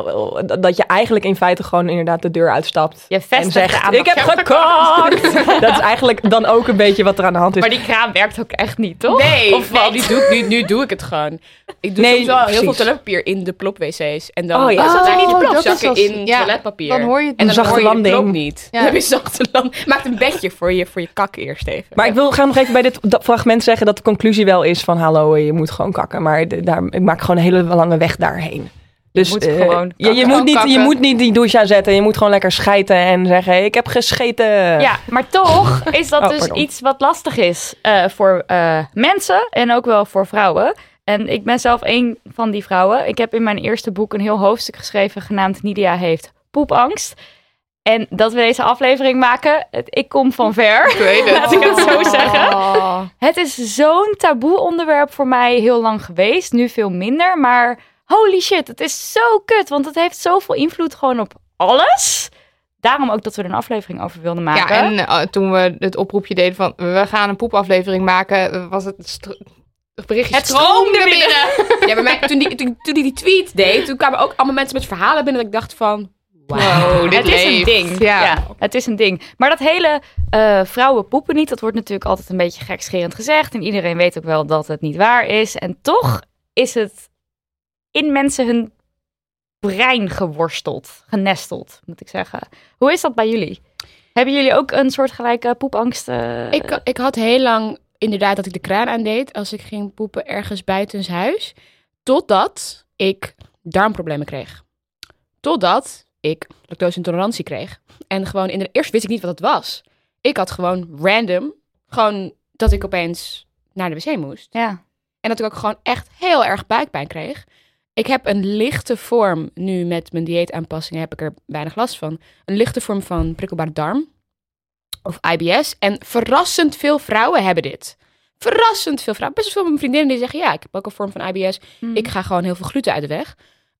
dat je eigenlijk in feite gewoon inderdaad de deur uitstapt. Je En vestigt zegt, de aandacht. ik heb gekakt! Dat is eigenlijk dan ook een beetje wat er aan de hand is. Maar die kraan werkt ook echt niet, toch? Nee, Of wat? nu doe ik het gewoon. Ik doe soms wel heel veel toiletpapier in de plop-wc's. En dan zat daar niet de dat plopzakken is in ja, toiletpapier. dan hoor je het en niet. dan Zachte hoor je de landing. plop niet. Ja. Dan heb je zachte landing. Maak een bedje voor je kak eerst even. Maar ik wil graag nog even bij dit fragment zeggen dat de conclusie wel is van hallo, je moet gewoon kakken. Maar ik maak gewoon een hele lange weg daarheen. Dus moet gewoon je moet niet die douche aanzetten. Je moet gewoon lekker schijten en zeggen ik heb gescheten. Ja, maar toch is dat dus pardon. iets wat lastig is voor mensen en ook wel voor vrouwen. En ik ben zelf een van die vrouwen. Ik heb in mijn eerste boek een heel hoofdstuk geschreven genaamd Nidia heeft poepangst. En dat we deze aflevering maken, ik kom van ver. Ik weet het. Laat ik het zo zeggen. Het is zo'n taboe onderwerp voor mij heel lang geweest. Nu veel minder, maar holy shit, het is zo kut. Want het heeft zoveel invloed gewoon op alles. Daarom ook dat we er een aflevering over wilden maken. Ja, en toen we het oproepje deden van we gaan een poepaflevering maken, was het berichtje Het stroomde binnen. Ja, bij mij, toen die tweet deed, toen kwamen ook allemaal mensen met verhalen binnen dat ik dacht van wow, dit het is een leeft. ding. Ja, het is een ding. Maar dat hele vrouwen poepen niet, dat wordt natuurlijk altijd een beetje gekscherend gezegd. En iedereen weet ook wel dat het niet waar is. En toch is het in mensen hun brein genesteld, moet ik zeggen. Hoe is dat bij jullie? Hebben jullie ook een soortgelijke poepangst? Ik had heel lang inderdaad dat ik de kraan aandeed als ik ging poepen ergens buitenshuis. Totdat ik darmproblemen kreeg. Totdat ik lactose-intolerantie kreeg. En gewoon eerst wist ik niet wat het was. Ik had gewoon random, gewoon dat ik opeens naar de wc moest. Ja. En dat ik ook gewoon echt heel erg buikpijn kreeg. Ik heb een lichte vorm, nu met mijn dieetaanpassingen heb ik er weinig last van. Een lichte vorm van prikkelbare darm. Of IBS. En verrassend veel vrouwen hebben dit. Verrassend veel vrouwen. Best wel veel mijn vriendinnen die zeggen, ja, ik heb ook een vorm van IBS. Ik ga gewoon heel veel gluten uit de weg.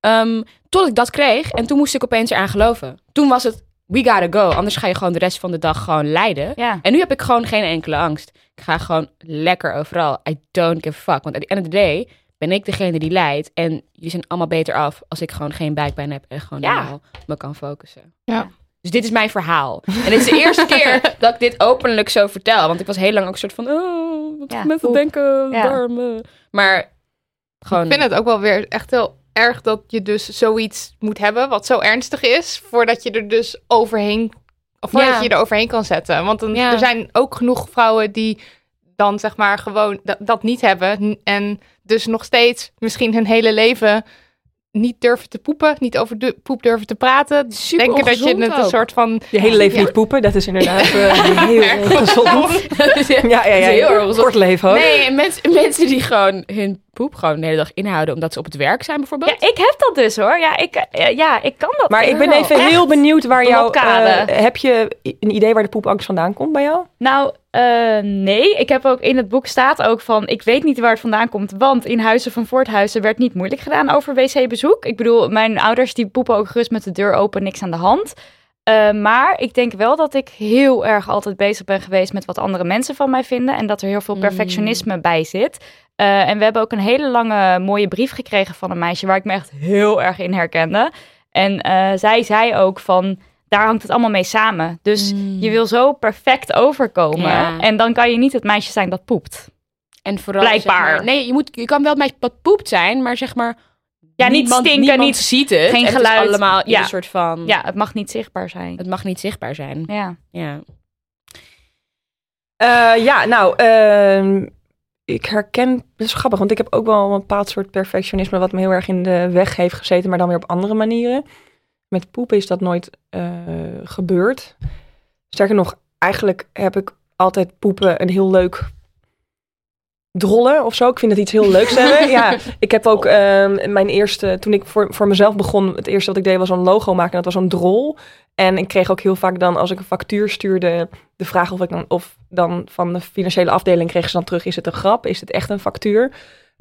Tot ik dat kreeg. En toen moest ik opeens eraan geloven. Toen was het, we gotta go. Anders ga je gewoon de rest van de dag gewoon lijden. Ja. En nu heb ik gewoon geen enkele angst. Ik ga gewoon lekker overal. I don't give a fuck. Want at the end of the day, ben ik degene die lijdt. En jullie zijn allemaal beter af als ik gewoon geen buikpijn heb en gewoon normaal me kan focussen. Ja. Dus dit is mijn verhaal. En dit is de eerste keer dat ik dit openlijk zo vertel. Want ik was heel lang ook een soort van, wat mensen denken, darmen. Maar gewoon... Ik vind het ook wel weer echt heel erg dat je dus zoiets moet hebben wat zo ernstig is, voordat je er dus overheen, of voordat je er overheen kan zetten. Want er zijn ook genoeg vrouwen die dan zeg maar gewoon dat niet hebben en dus nog steeds misschien hun hele leven niet durven te poepen, niet over de poep durven te praten. Super denken dat je het een soort van... Je hele leven niet poepen, dat is inderdaad heel gezond. Ja, heel erg gezond. Kort leven hoor. Nee, mensen die gewoon hun poep gewoon de hele dag inhouden omdat ze op het werk zijn bijvoorbeeld. Ja, ik heb dat dus hoor. Ik kan dat. Maar ik ben even heel benieuwd waar heb je een idee waar de poepangst vandaan komt bij jou? Nou, nee. Ik heb ook in het boek staat ook van, ik weet niet waar het vandaan komt, want in Huizen van Voorthuizen werd niet moeilijk gedaan over wc-bezoek. Ik bedoel, mijn ouders die poepen ook gerust met de deur open, niks aan de hand. Maar ik denk wel dat ik heel erg altijd bezig ben geweest met wat andere mensen van mij vinden. En dat er heel veel perfectionisme bij zit. En we hebben ook een hele lange mooie brief gekregen van een meisje waar ik me echt heel erg in herkende. En zij zei ook van, daar hangt het allemaal mee samen. Dus je wil zo perfect overkomen. Ja. En dan kan je niet het meisje zijn dat poept. En vooral, blijkbaar. Zeg maar, nee, je kan wel het meisje dat poept zijn, maar zeg maar... Ja, niet stinken, niemand ziet het. Geen en geluid. Het is allemaal een soort van... Ja, het mag niet zichtbaar zijn. Het mag niet zichtbaar zijn. Ja. Ik herken... Dat is grappig, want ik heb ook wel een bepaald soort perfectionisme wat me heel erg in de weg heeft gezeten, maar dan weer op andere manieren. Met poepen is dat nooit gebeurd. Sterker nog, eigenlijk heb ik altijd poepen een heel leuk drollen of zo. Ik vind het iets heel leuks hebben. Ja, ik heb ook mijn eerste... Toen ik voor mezelf begon, het eerste wat ik deed was een logo maken. En dat was een drol. En ik kreeg ook heel vaak dan, als ik een factuur stuurde, de vraag of dan van de financiële afdeling kregen ze dan terug, is het een grap? Is het echt een factuur?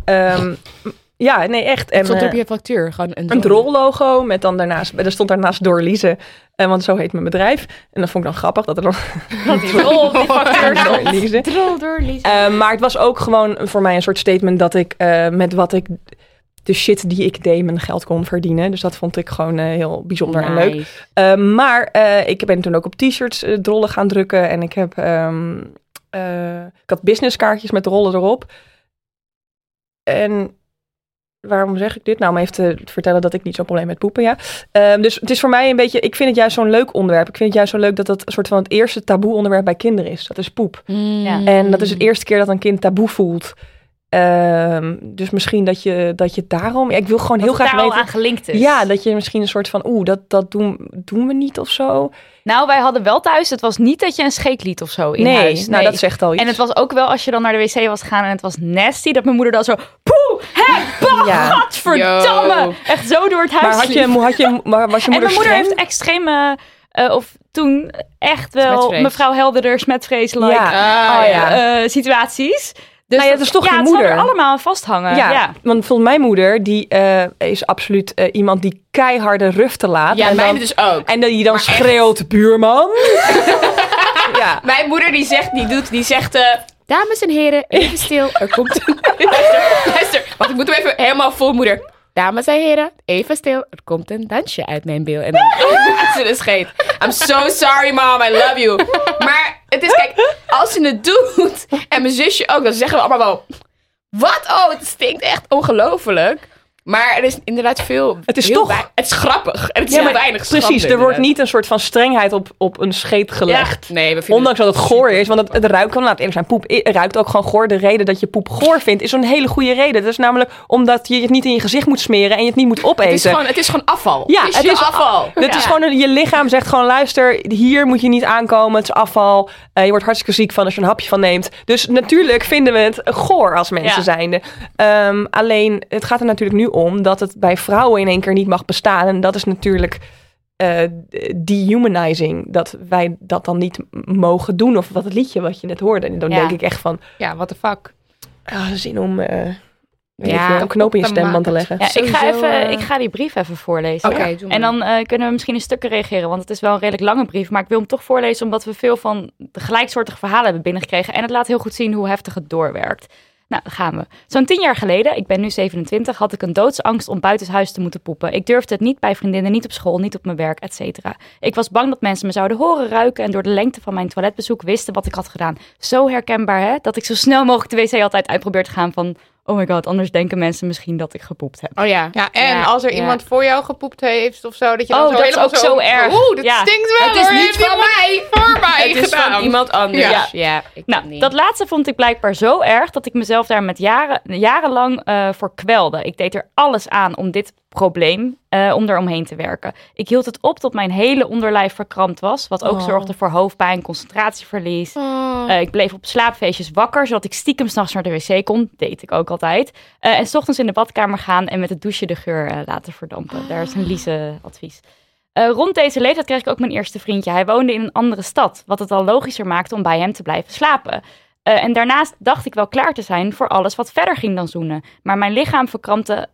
Ja, nee, echt. En stond er op je factuur? Gewoon een drol-logo met dan daarnaast... Er stond daarnaast Door Lize, want zo heet mijn bedrijf. En dat vond ik dan grappig, dat er dan... die drol op die factuur Door Lize. Drol door Lize. Maar het was ook gewoon voor mij een soort statement dat ik met wat ik... De shit die ik deed, mijn geld kon verdienen. Dus dat vond ik gewoon heel bijzonder en leuk. Maar ik ben toen ook op t-shirts drollen gaan drukken. En ik heb... ik had businesskaartjes met rollen erop. En... Waarom zeg ik dit? Nou, om even te vertellen dat ik niet zo'n probleem met poepen, ja. Dus het is voor mij een beetje... Ik vind het juist zo'n leuk onderwerp. Ik vind het juist zo leuk dat dat een soort van het eerste taboe onderwerp bij kinderen is. Dat is poep. Ja. En dat is het eerste keer dat een kind taboe voelt. Dus misschien dat je daarom... Ja, ik wil gewoon heel graag weten... aan gelinkt is. Ja, dat je misschien een soort van... dat doen we niet of zo. Nou, wij hadden wel thuis... Het was niet dat je een scheet liet of zo in huis. Nee, nou dat zegt al iets. En het was ook wel als je dan naar de wc was gegaan en het was nasty... dat mijn moeder dan zo... Poeh, godverdamme! Echt zo door het huis liep. Maar was je moeder en mijn moeder streng? heeft extreme... of toen echt wel mevrouw Helderder smetvrees-like situaties... Dus het is toch je moeder. Het zal er allemaal aan vasthangen. Ja, want volgens mijn moeder, die is absoluut iemand die keiharde ruften laat. Ja, mijn dus ook. En die dan schreeuwt, buurman. Ja. Mijn moeder die zegt... Dames en heren, even stil. Er komt een... Luister. Want ik moet hem even helemaal vol, moeder. Dames en heren, even stil. Er komt een dansje uit mijn bil. En dan ze de scheet. I'm so sorry, mom. I love you. Maar het is, kijk, als ze het doet... En mijn zusje ook, dan zeggen we allemaal wel... Wat? Oh, het stinkt echt ongelooflijk. Maar er is inderdaad veel... Het is toch... Het is grappig. En het is heel weinig schande. Precies, er wordt niet een soort van strengheid op een scheet gelegd. Ja. Nee, ondanks dat het goor is. Want het ruikt gewoon... Laat eerlijk zijn, poep ruikt ook gewoon goor. De reden dat je poep goor vindt, is een hele goede reden. Dat is namelijk omdat je het niet in je gezicht moet smeren en je het niet moet opeten. Het is gewoon afval. Ja, het is afval. Het is gewoon... Je lichaam zegt gewoon, luister, hier moet je niet aankomen. Het is afval. Je wordt hartstikke ziek van als je een hapje van neemt. Dus natuurlijk vinden we het goor als mensen zijnde. Alleen, het gaat er natuurlijk nu om dat het bij vrouwen in één keer niet mag bestaan. En dat is natuurlijk dehumanizing. Dat wij dat dan niet mogen doen. Of wat het liedje wat je net hoorde. En dan denk ik echt van... Ja, what the fuck. Zin om... een knoop in je stemband te leggen. Ja, ik ga die brief even voorlezen. Okay, en dan kunnen we misschien een stukje reageren. Want het is wel een redelijk lange brief. Maar ik wil hem toch voorlezen omdat we veel van de gelijksoortige verhalen hebben binnengekregen. En het laat heel goed zien hoe heftig het doorwerkt. Nou, daar gaan we. Zo'n 10 jaar geleden, ik ben nu 27, had ik een doodsangst om buitenshuis te moeten poepen. Ik durfde het niet bij vriendinnen, niet op school, niet op mijn werk, etc. Ik was bang dat mensen me zouden horen, ruiken en door de lengte van mijn toiletbezoek wisten wat ik had gedaan. Zo herkenbaar, hè? Dat ik zo snel mogelijk de wc altijd uitprobeer te gaan van... Oh my god, anders denken mensen misschien dat ik gepoept heb. Oh ja. Ja, en als er iemand voor jou gepoept heeft of zo, dat je dan zo dat is ook zo erg. Oeh, dat stinkt wel. Het is niet van mij. Voor mij Het is gedaan. van iemand anders. Ja. Ik Nou, niet. dat laatste vond ik blijkbaar zo erg dat ik mezelf daar met jarenlang voor kwelde. Ik deed er alles aan om dit probleem, om er omheen te werken. Ik hield het op tot mijn hele onderlijf verkrampt was, wat ook zorgde voor hoofdpijn, concentratieverlies. Ik bleef op slaapfeestjes wakker, zodat ik stiekem 's nachts naar de wc kon. Deed ik ook altijd. En 's ochtends in de badkamer gaan en met het douchen de geur laten verdampen. Daar is een Liese advies. Rond deze leeftijd kreeg ik ook mijn eerste vriendje. Hij woonde in een andere stad, wat het al logischer maakte om bij hem te blijven slapen. En daarnaast dacht ik wel klaar te zijn voor alles wat verder ging dan zoenen. Maar mijn lichaam verkrampte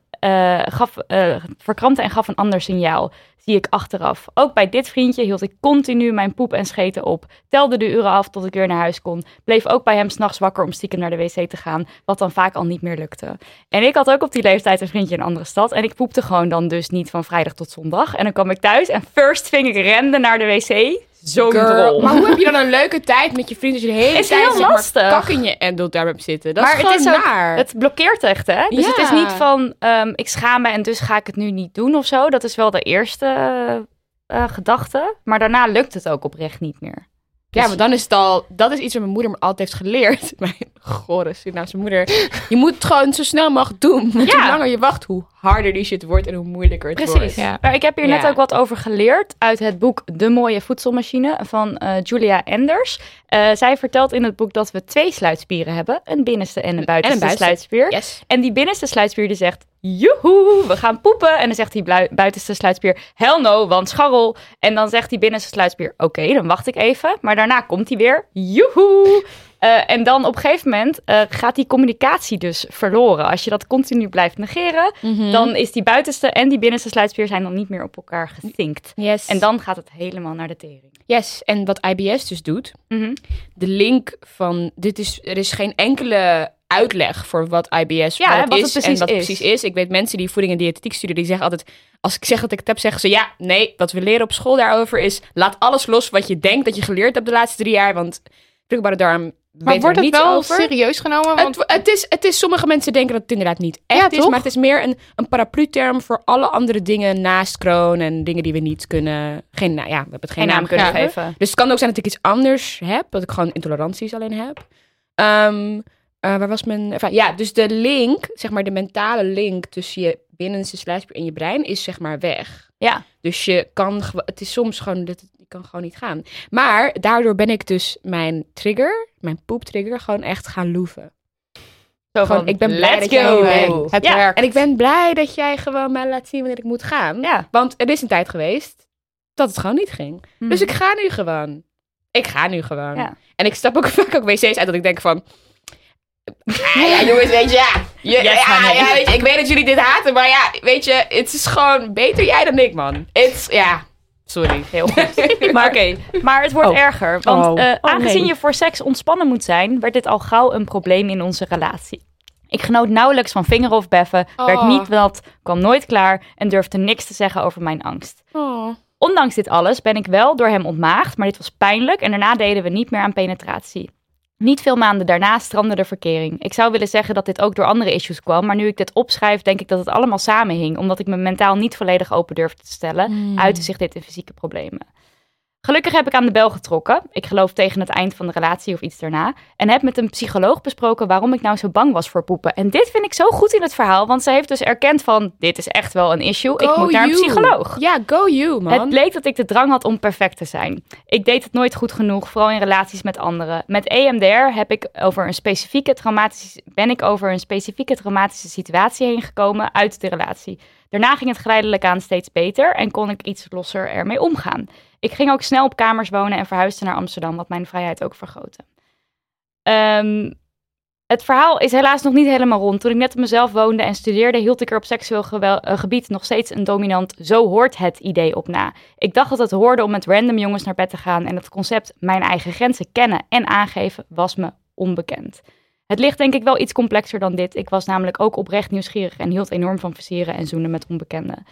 en gaf een ander signaal, zie ik achteraf. Ook bij dit vriendje hield ik continu mijn poep en scheten op. Telde de uren af tot ik weer naar huis kon. Bleef ook bij hem 's nachts wakker om stiekem naar de wc te gaan, wat dan vaak al niet meer lukte. En ik had ook op die leeftijd een vriendje in een andere stad en ik poepte gewoon dan dus niet van vrijdag tot zondag. En dan kwam ik thuis en first thing ik rende naar de wc. Zo'n drol. Maar hoe heb je dan een leuke tijd met je vrienden als je de hele Is tijd heel zeg maar, lastig. kak in je endeldarm hebt zitten? Dat Maar is gewoon het is ook, naar. het blokkeert echt, hè? Dus het is Ja. niet van, ik schaam me en dus ga ik het nu niet doen of zo. Dat is wel de eerste gedachte. Maar daarna lukt het ook oprecht niet meer. Ja, maar dan is het al... Dat is iets wat mijn moeder me altijd heeft geleerd. Mijn gore Surinaamse moeder. Je moet het gewoon zo snel mogelijk doen. Want Ja. hoe langer je wacht, hoe harder die shit wordt en hoe moeilijker het wordt. Precies. Maar ik heb hier net ook wat over geleerd uit het boek De Mooie Voedselmachine van Julia Enders. Zij vertelt in het boek dat we 2 sluitspieren hebben. Een binnenste en een buitenste sluitspier. Yes. En die binnenste sluitspier die zegt, joehoe, we gaan poepen. En dan zegt die buitenste sluitspier, hell no, want scharrel. En dan zegt die binnenste sluitspier, oké, dan wacht ik even. Maar daarna komt hij weer, joehoe. En dan op een gegeven moment gaat die communicatie dus verloren. Als je dat continu blijft negeren, dan is die buitenste en die binnenste sluitspier zijn dan niet meer op elkaar gesynct. Yes. En dan gaat het helemaal naar de tering. Yes, en wat IBS dus doet, de link van er is geen enkele uitleg voor wat IBS Ja, wat wat is het precies en wat is. precies is. Ik weet mensen die voeding en diëtetiek studeren, die zeggen altijd, als ik zeg dat ik het heb, zeggen ze ja, nee, wat we leren op school daarover is, laat alles los wat je denkt dat je geleerd hebt de laatste 3 jaar, want vruchtbare darm Maar wordt het niets wel over. serieus genomen? Want... Het is, sommige mensen denken dat het inderdaad niet echt Ja, is, toch? maar het is meer een paraplu-term voor alle andere dingen naast Crohn en dingen die we niet kunnen, we hebben het geen naam kunnen geven. geven. Dus het kan ook zijn dat ik iets anders heb, dat ik gewoon intoleranties alleen heb. Waar was mijn... Ja, dus de link, zeg maar de mentale link tussen je binnenste sluitspier en je brein is zeg maar weg. Ja. Dus je kan, het is soms gewoon, je kan gewoon niet gaan. Maar daardoor ben ik dus mijn poeptrigger, gewoon echt gaan loeven. Zo Gewoon, van, ik ben blij let's dat jij go. hier bent. Het Ja, werkt. En ik ben blij dat jij gewoon mij laat zien wanneer ik moet gaan. Ja. Want er is een tijd geweest dat het gewoon niet ging. Dus ik ga nu gewoon. Ja. En ik stap ook vaak ook wc's uit dat ik denk van... Ja, jongens, weet je, weet je, ik weet dat jullie dit haten, maar ja, weet je, het is gewoon beter jij dan ik, man. Sorry. Heel goed. Maar het wordt erger. Want aangezien je voor seks ontspannen moet zijn, werd dit al gauw een probleem in onze relatie. Ik genoot nauwelijks van vingeren of beffen, werd niet nat, kwam nooit klaar en durfde niks te zeggen over mijn angst. Ondanks dit alles ben ik wel door hem ontmaagd, maar dit was pijnlijk en daarna deden we niet meer aan penetratie. Niet veel maanden daarna strandde de verkering. Ik zou willen zeggen dat dit ook door andere issues kwam, maar nu ik dit opschrijf, denk ik dat het allemaal samenhing, omdat ik me mentaal niet volledig open durfde te stellen, uitte zich dit in fysieke problemen. Gelukkig heb ik aan de bel getrokken, ik geloof tegen het eind van de relatie of iets daarna, en heb met een psycholoog besproken waarom ik nou zo bang was voor poepen. En dit vind ik zo goed in het verhaal, want ze heeft dus erkend van, dit is echt wel een issue, ik moet naar een psycholoog. Ja, go you, man. Het bleek dat ik de drang had om perfect te zijn. Ik deed het nooit goed genoeg, vooral in relaties met anderen. Met EMDR ben ik over een specifieke traumatische situatie heen gekomen uit de relatie. Daarna ging het geleidelijk aan steeds beter en kon ik iets losser ermee omgaan. Ik ging ook snel op kamers wonen en verhuisde naar Amsterdam, wat mijn vrijheid ook vergrootte. Het verhaal is helaas nog niet helemaal rond. Toen ik net op mezelf woonde en studeerde, hield ik er op seksueel gebied nog steeds een dominant zo hoort het idee op na. Ik dacht dat het hoorde om met random jongens naar bed te gaan en het concept mijn eigen grenzen kennen en aangeven was me onbekend. Het ligt denk ik wel iets complexer dan dit. Ik was namelijk ook oprecht nieuwsgierig en hield enorm van versieren en zoenen met onbekenden.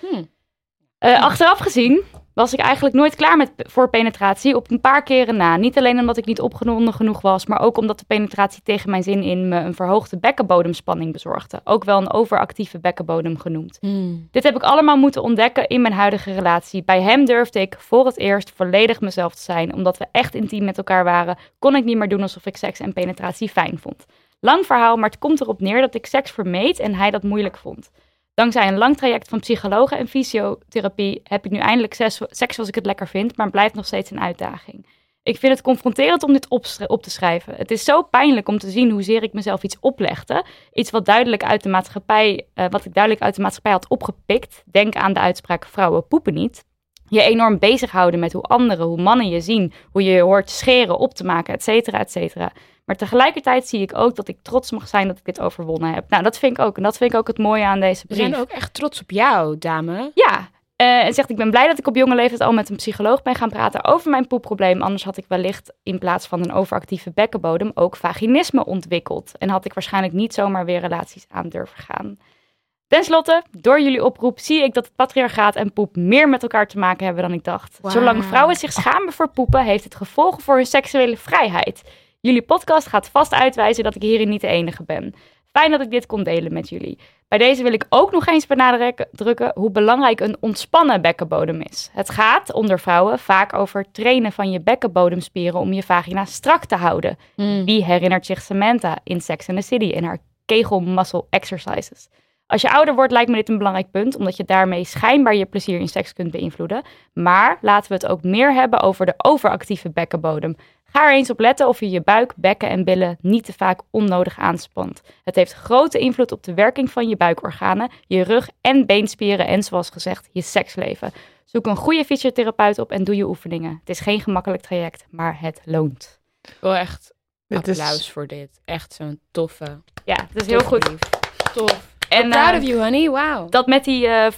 Achteraf gezien was ik eigenlijk nooit klaar voor penetratie op een paar keren na. Niet alleen omdat ik niet opgewonden genoeg was, maar ook omdat de penetratie tegen mijn zin in me een verhoogde bekkenbodemspanning bezorgde. Ook wel een overactieve bekkenbodem genoemd. Dit heb ik allemaal moeten ontdekken in mijn huidige relatie. Bij hem durfde ik voor het eerst volledig mezelf te zijn. Omdat we echt intiem met elkaar waren, kon ik niet meer doen alsof ik seks en penetratie fijn vond. Lang verhaal, maar het komt erop neer dat ik seks vermeed en hij dat moeilijk vond. Dankzij een lang traject van psychologen en fysiotherapie heb ik nu eindelijk seks zoals ik het lekker vind, maar het blijft nog steeds een uitdaging. Ik vind het confronterend om dit op te schrijven. Het is zo pijnlijk om te zien hoezeer ik mezelf iets oplegde. Iets wat ik duidelijk uit de maatschappij had opgepikt. Denk aan de uitspraak vrouwen poepen niet. Je enorm bezighouden met hoe mannen je zien, hoe je hoort scheren, op te maken, et cetera, et cetera. Maar tegelijkertijd zie ik ook dat ik trots mag zijn dat ik dit overwonnen heb. Nou, dat vind ik ook. En dat vind ik ook het mooie aan deze brief. We zijn ook echt trots op jou, dame. Ja. En zegt, ik ben blij dat ik op jonge leeftijd al met een psycholoog ben gaan praten over mijn poepprobleem. Anders had ik wellicht in plaats van een overactieve bekkenbodem ook vaginisme ontwikkeld. En had ik waarschijnlijk niet zomaar weer relaties aan durven gaan. Ten slotte, door jullie oproep zie ik dat het patriarchaat en poep meer met elkaar te maken hebben dan ik dacht. Wow. Zolang vrouwen zich schamen voor poepen, heeft het gevolgen voor hun seksuele vrijheid. Jullie podcast gaat vast uitwijzen dat ik hierin niet de enige ben. Fijn dat ik dit kon delen met jullie. Bij deze wil ik ook nog eens benadrukken hoe belangrijk een ontspannen bekkenbodem is. Het gaat onder vrouwen vaak over trainen van je bekkenbodemspieren om je vagina strak te houden. Wie herinnert zich Samantha in Sex and the City in haar Kegel muscle exercises? Als je ouder wordt lijkt me dit een belangrijk punt, omdat je daarmee schijnbaar je plezier in seks kunt beïnvloeden. Maar laten we het ook meer hebben over de overactieve bekkenbodem. Ga er eens op letten of je je buik, bekken en billen niet te vaak onnodig aanspant. Het heeft grote invloed op de werking van je buikorganen, je rug- en beenspieren en zoals gezegd, je seksleven. Zoek een goede fysiotherapeut op en doe je oefeningen. Het is geen gemakkelijk traject, maar het loont. Wel echt applaus voor dit. Echt zo'n toffe. Ja, het is heel goed. Brief. Tof. En proud of you, honey. Wow. Dat met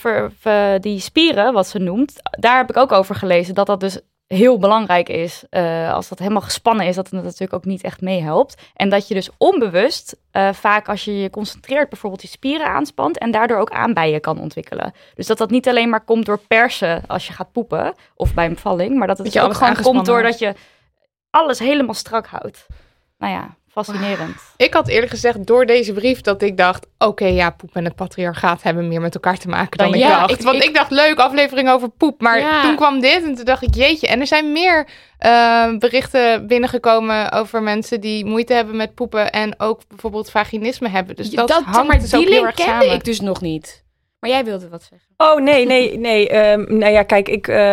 die spieren, wat ze noemt, daar heb ik ook over gelezen dat dus heel belangrijk is. Als dat helemaal gespannen is, dat het natuurlijk ook niet echt meehelpt. En dat je dus onbewust, vaak als je je concentreert, bijvoorbeeld je spieren aanspant en daardoor ook aanbijen kan ontwikkelen. Dus dat niet alleen maar komt door persen als je gaat poepen of bij een bevalling, maar dat het ook gewoon komt doordat je alles helemaal strak houdt. Nou ja, fascinerend. Ik had eerlijk gezegd door deze brief dat ik dacht, oké, poep en het patriarchaat hebben meer met elkaar te maken dan ik dacht. Want ik dacht, leuk, aflevering over poep. Maar toen kwam dit en toen dacht ik, jeetje. En er zijn meer berichten binnengekomen over mensen die moeite hebben met poepen en ook bijvoorbeeld vaginisme hebben. Dus dat hangt dus ook heel erg samen. Die kende ik dus nog niet. Maar jij wilde wat zeggen. Oh, nee. Nou ja, kijk,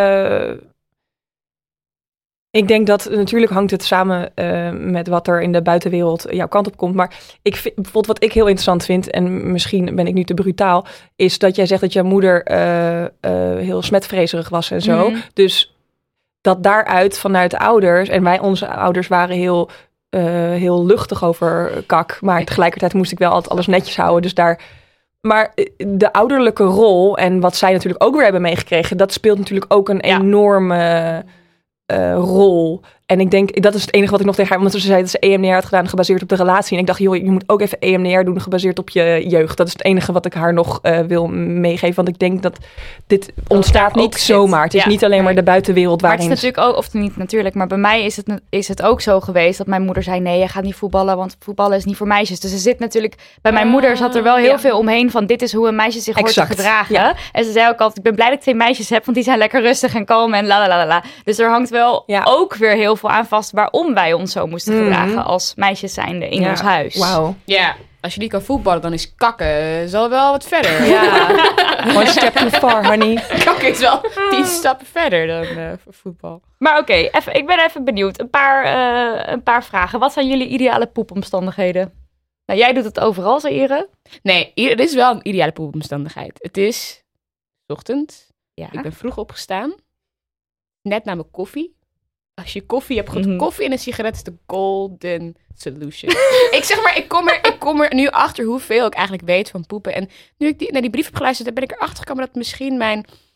ik denk dat natuurlijk hangt het samen met wat er in de buitenwereld jouw kant op komt. Maar ik vind, bijvoorbeeld wat ik heel interessant vind, en misschien ben ik nu te brutaal, is dat jij zegt dat jouw moeder heel smetvrezerig was en zo. Mm-hmm. Dus dat daaruit vanuit ouders, en onze ouders waren heel luchtig over kak. Maar tegelijkertijd moest ik wel altijd alles netjes houden. Dus maar de ouderlijke rol en wat zij natuurlijk ook weer hebben meegekregen, dat speelt natuurlijk ook een enorme rol. En ik denk, dat is het enige wat ik nog tegen haar, omdat ze zei dat ze EMDR had gedaan gebaseerd op de relatie. En ik dacht, joh, je moet ook even EMDR doen gebaseerd op je jeugd. Dat is het enige wat ik haar nog wil meegeven. Want ik denk dat dit ontstaat niet zomaar. Het is niet alleen maar de buitenwereld waarin. Maar het is natuurlijk ook, of niet natuurlijk, maar bij mij is het ook zo geweest dat mijn moeder zei, nee, je gaat niet voetballen, want voetballen is niet voor meisjes. Dus er zit natuurlijk, bij mijn moeder zat er wel heel veel omheen van, dit is hoe een meisje zich hoort te gedragen. Ja. En ze zei ook altijd, ik ben blij dat ik 2 meisjes heb, want die zijn lekker rustig en kalm en la. Dus er hangt wel ook weer heel veel aan vast waarom wij ons zo moesten gedragen als meisjes zijnde in ons huis. Wauw. Ja, als je niet kan voetballen, dan is kakken zal wel wat verder. Ja. One step too far, honey. Kakken is wel 10 stappen verder dan voor voetbal. Maar oké, ik ben even benieuwd. Een paar vragen. Wat zijn jullie ideale poepomstandigheden? Nou, jij doet het overal, Zaire. Nee, dit is wel een ideale poepomstandigheid. Het is 's ochtends. Ja. Ik ben vroeg opgestaan. Net na mijn koffie. Als je koffie hebt, goed, koffie en een sigaret is de golden solution. ik kom er nu achter hoeveel ik eigenlijk weet van poepen. En nu ik naar die brief heb geluisterd, ben ik erachter gekomen dat misschien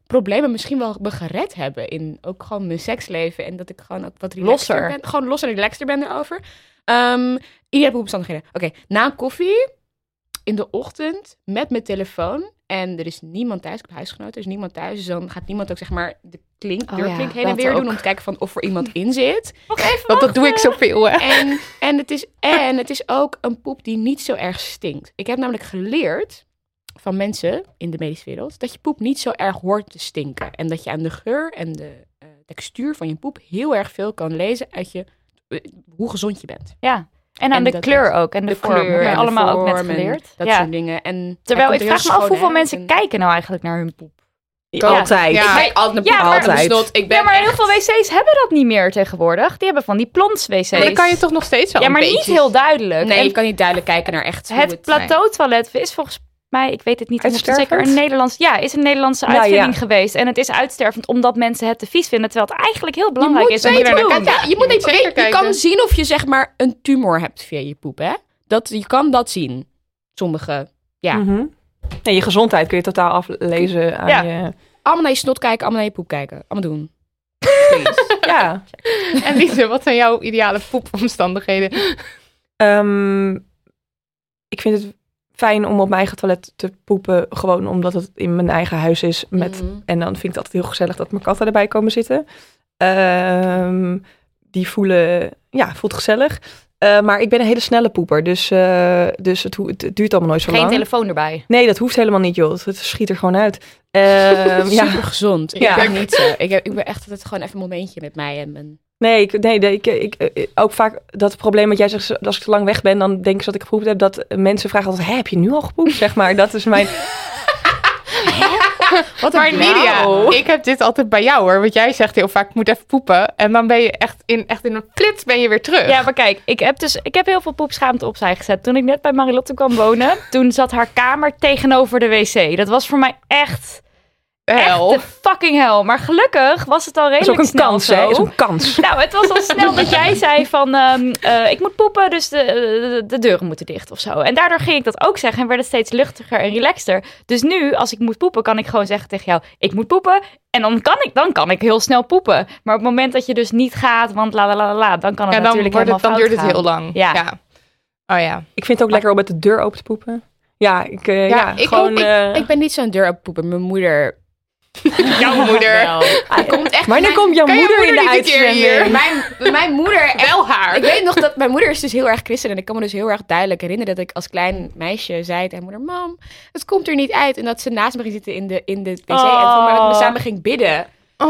problemen misschien wel me gered hebben in ook gewoon mijn seksleven. En dat ik gewoon ook wat relaxter ben. Gewoon losser en relaxter ben erover. Iedereen heeft omstandigheden. Oké, na koffie, in de ochtend, met mijn telefoon. En er is niemand thuis. Ik heb huisgenoten, er is niemand thuis. Dus dan gaat niemand ook zeg maar de deurklink heen en weer doen. Om te kijken van of er iemand in zit. Want dat doe ik zoveel, hè. En het is ook een poep die niet zo erg stinkt. Ik heb namelijk geleerd van mensen in de medische wereld dat je poep niet zo erg hoort te stinken. En dat je aan de geur en de textuur van je poep heel erg veel kan lezen uit hoe gezond je bent. Ja. En aan de kleur ook. En de vorm. Kleur, hebben we allemaal ook net geleerd. Dat soort dingen. En terwijl ik vraag me af hoeveel mensen kijken nou eigenlijk naar hun poep. Altijd. Ja. Ik kijk altijd naar poep. Altijd. Maar heel veel wc's hebben dat niet meer tegenwoordig. Die hebben van die plons-wc's. Maar dan kan je toch nog steeds wel maar niet heel duidelijk. Nee, je kan niet duidelijk kijken naar echt het plateautoilet is volgens mij, ik weet het niet zeker, een Nederlandse uitvinding geweest. En het is uitstervend omdat mensen het te vies vinden. Terwijl het eigenlijk heel belangrijk is. Je kan zien of je zeg maar een tumor hebt via je poep, hè? Je kan dat zien. Sommige, En je gezondheid kun je totaal aflezen aan je... Allemaal naar je snot kijken, allemaal naar je poep kijken. Allemaal doen. Ja. En Lise, wat zijn jouw ideale poepomstandigheden? Ik vind het fijn om op mijn eigen toilet te poepen. Gewoon omdat het in mijn eigen huis is. En dan vind ik het altijd heel gezellig dat mijn katten erbij komen zitten. Die voelt gezellig. Maar ik ben een hele snelle poeper. Dus het duurt allemaal nooit zo lang. Geen telefoon erbij? Nee, dat hoeft helemaal niet, joh. Het schiet er gewoon uit. Super gezond. Ik ben niet zo. Ik ben echt altijd gewoon even een momentje met mij en mijn... Nee, ik ook vaak dat probleem wat jij zegt, als ik te lang weg ben, dan denk ik dat ik gepoept heb, dat mensen vragen altijd, heb je nu al gepoept? Zeg maar, dat is mijn... Wat een Lydia, ik heb dit altijd bij jou hoor, want jij zegt heel vaak, ik moet even poepen. En dan ben je echt in een flits ben je weer terug. Ja, maar kijk, ik heb heel veel poepschaamte opzij gezet. Toen ik net bij Marilotte kwam wonen, toen zat haar kamer tegenover de wc. Dat was voor mij echt... Hel. Echt de fucking hel. Maar gelukkig was het al redelijk snel. Dat is ook een kans. Nou, het was al snel dat jij zei van... ik moet poepen, dus de deuren moeten dicht of zo. En daardoor ging ik dat ook zeggen en werd het steeds luchtiger en relaxter. Dus nu, als ik moet poepen, kan ik gewoon zeggen tegen jou... Ik moet poepen. En dan kan ik heel snel poepen. Maar op het moment dat je dus niet gaat, want dan kan het natuurlijk helemaal fout gaan. Dan duurt het heel lang. Ja. Oh ja. Ik vind het ook lekker om met de deur open te poepen. Ja, ik ben niet zo'n deur open poepen. Mijn moeder... Jouw moeder. Wanneer komt jouw moeder in de uitzending? Mijn moeder... Wel haar. Ik weet nog dat mijn moeder is dus heel erg christen. En ik kan me dus heel erg duidelijk herinneren dat ik als klein meisje zei tegen moeder... Mam, het komt er niet uit. En dat ze naast me ging zitten in de wc. En voor mij we samen ging bidden.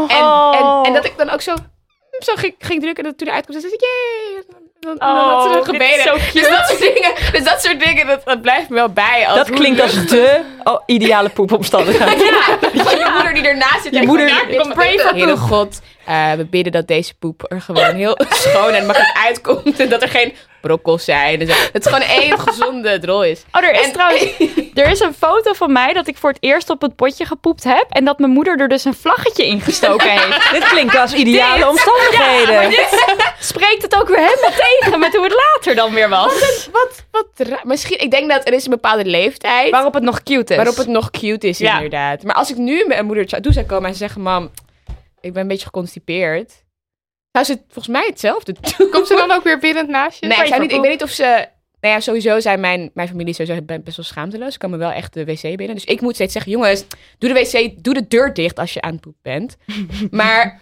En dat ik dan ook zo ging drukken. En dat toen eruit kwam, zei ze... Yay! Dan had ze een gebeden. Dus dat soort dingen, dat blijft me wel bij. Dat klinkt als de ideale poepomstandigheid. Je moeder die ernaast zit. Je moeder die pray for poep. God, we bidden dat deze poep er gewoon heel schoon en makkelijk uitkomt. En dat er geen brokkels zijn. Dus het is gewoon één gezonde drol is. Er is een foto van mij dat ik voor het eerst op het potje gepoept heb. En dat mijn moeder er dus een vlaggetje in gestoken heeft. Dit klinkt als ideale omstandigheden. Ja, maar dit spreekt het ook weer helemaal tegen met hoe het later dan weer was. Misschien, ik denk dat er is een bepaalde leeftijd. Waarop het nog cute is. Inderdaad. Maar als ik nu met mijn moeder toe zou komen en ze zeggen... Mam, ik ben een beetje geconstipeerd. Zou ze volgens mij hetzelfde doen? Komt ze dan ook weer binnend naast je? Nee, ik weet niet of ze... Nou ja, sowieso zijn mijn familie sowieso best wel schaamteloos. Ze komen wel echt de wc binnen. Dus ik moet steeds zeggen, jongens, doe de deur dicht als je aan het poep bent. Maar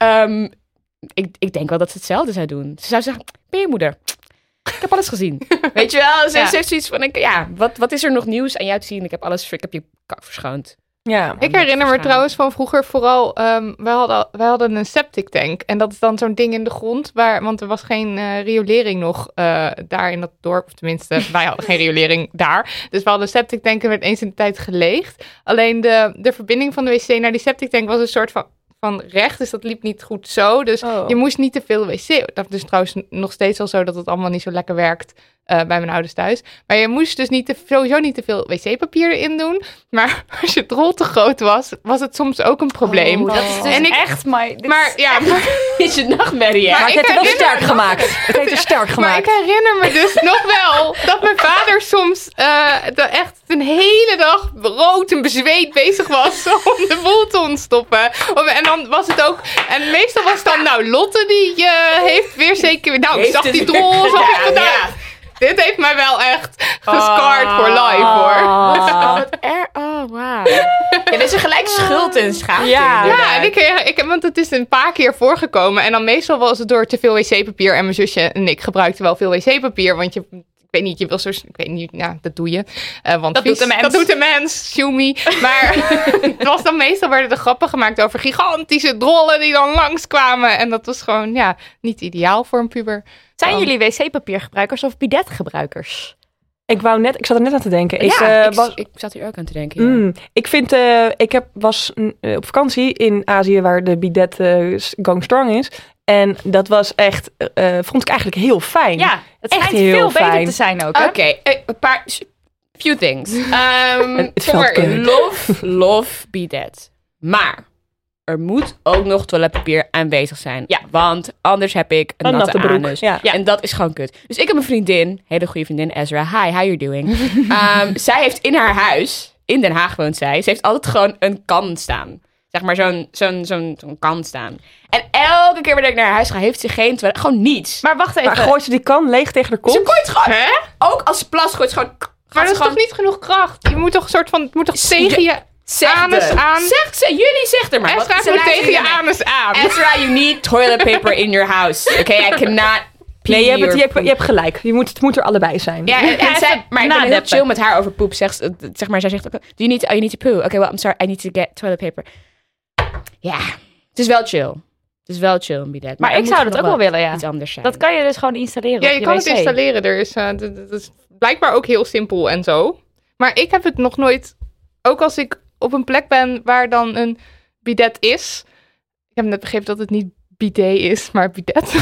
ik denk wel dat ze hetzelfde zou doen. Ze zou zeggen, ben je moeder? Ik heb alles gezien. Weet je wel? Ze heeft zoiets van, wat is er nog nieuws aan jou te zien? Ik heb je kak verschoond. Ja, ik herinner me trouwens van vroeger vooral, wij hadden een septic tank. En dat is dan zo'n ding in de grond, want er was geen riolering nog daar in dat dorp. Of tenminste, wij hadden geen riolering daar. Dus we hadden een septic tank en werd eens in de tijd geleegd. Alleen de verbinding van de wc naar die septic tank was een soort van recht, dus dat liep niet goed zo. Dus je moest niet te veel wc. Dat is trouwens nog steeds al zo dat het allemaal niet zo lekker werkt bij mijn ouders thuis. Maar je moest dus sowieso niet te veel wc-papier erin doen. Maar als je drol te groot was het soms ook een probleem. Dat is dus echt... Maar is je nachtmerrie, hè? Maar het heeft er wel sterk gemaakt. Het heeft er sterk gemaakt. Maar ik herinner me dus nog wel dat mijn vader soms echt een hele dag rood en bezweet bezig was om de boel te ontstoppen. En dan was het ook... En meestal was het dan, Lotte die heeft weer zeker... ik zag die drol, Dit heeft mij wel echt gescarred for life, hoor. Wauw. Ja, er is een gelijk schuld en schaamte. Ja, en want het is een paar keer voorgekomen. En dan meestal was het door te veel wc-papier. En mijn zusje en ik gebruikten wel veel wc-papier. Want ik weet niet, je wil zo... Ik weet niet, dat doe je. Want dat doet de mens. Shumi. Maar het was dan meestal werden er grappen gemaakt over gigantische drollen die dan langskwamen. En dat was gewoon, niet ideaal voor een puber. Zijn jullie wc-papiergebruikers of bidetgebruikers? Ik zat er net aan te denken. Ik zat hier ook aan te denken. Ik was op vakantie in Azië waar de bidet going strong is. En dat was echt, vond ik eigenlijk heel fijn. Ja, het echt schijnt heel veel fijn. beter te zijn ook. Oké, few things. Het Love bidet. Maar er moet ook nog toiletpapier aanwezig zijn. Ja, want anders heb ik een natte broek. anus. Ja. En dat is gewoon kut. Dus ik heb een vriendin, hele goede vriendin, Ezra. Hi, how you doing? Zij heeft in haar huis, in Den Haag woont zij, ze heeft altijd gewoon een kan staan. Zeg maar zo'n kan staan. En elke keer wanneer ik naar haar huis ga, heeft ze geen toilet. Gewoon niets. Maar wacht even. Maar gooit ze die kan leeg tegen de kont? Ze gooit gewoon, ook als ze plas gooit, gewoon... Maar dat is toch niet genoeg kracht? Je moet toch het moet toch tegen je anus aan? Zeg er maar. Ezra moet tegen je anus aan. Ezra, you need toilet paper in your house. Okay, I cannot... Nee, je hebt gelijk. Het moet er allebei zijn. Ja, maar ik ben heel chill met haar over poep. Zij zegt, you need to poo. Okay, well, I'm sorry, I need to get toilet paper. Ja, het is wel chill. Het is wel chill, bidet. Maar ik zou dat ook wel willen, ja. Iets anders zijn. Dat kan je dus gewoon installeren. Ja, je kan het installeren. Er is, dat is blijkbaar ook heel simpel en zo. Maar ik heb het nog nooit... Ook als ik op een plek ben waar dan een bidet is. Ik heb net begrepen dat het niet bidet is, maar bidet.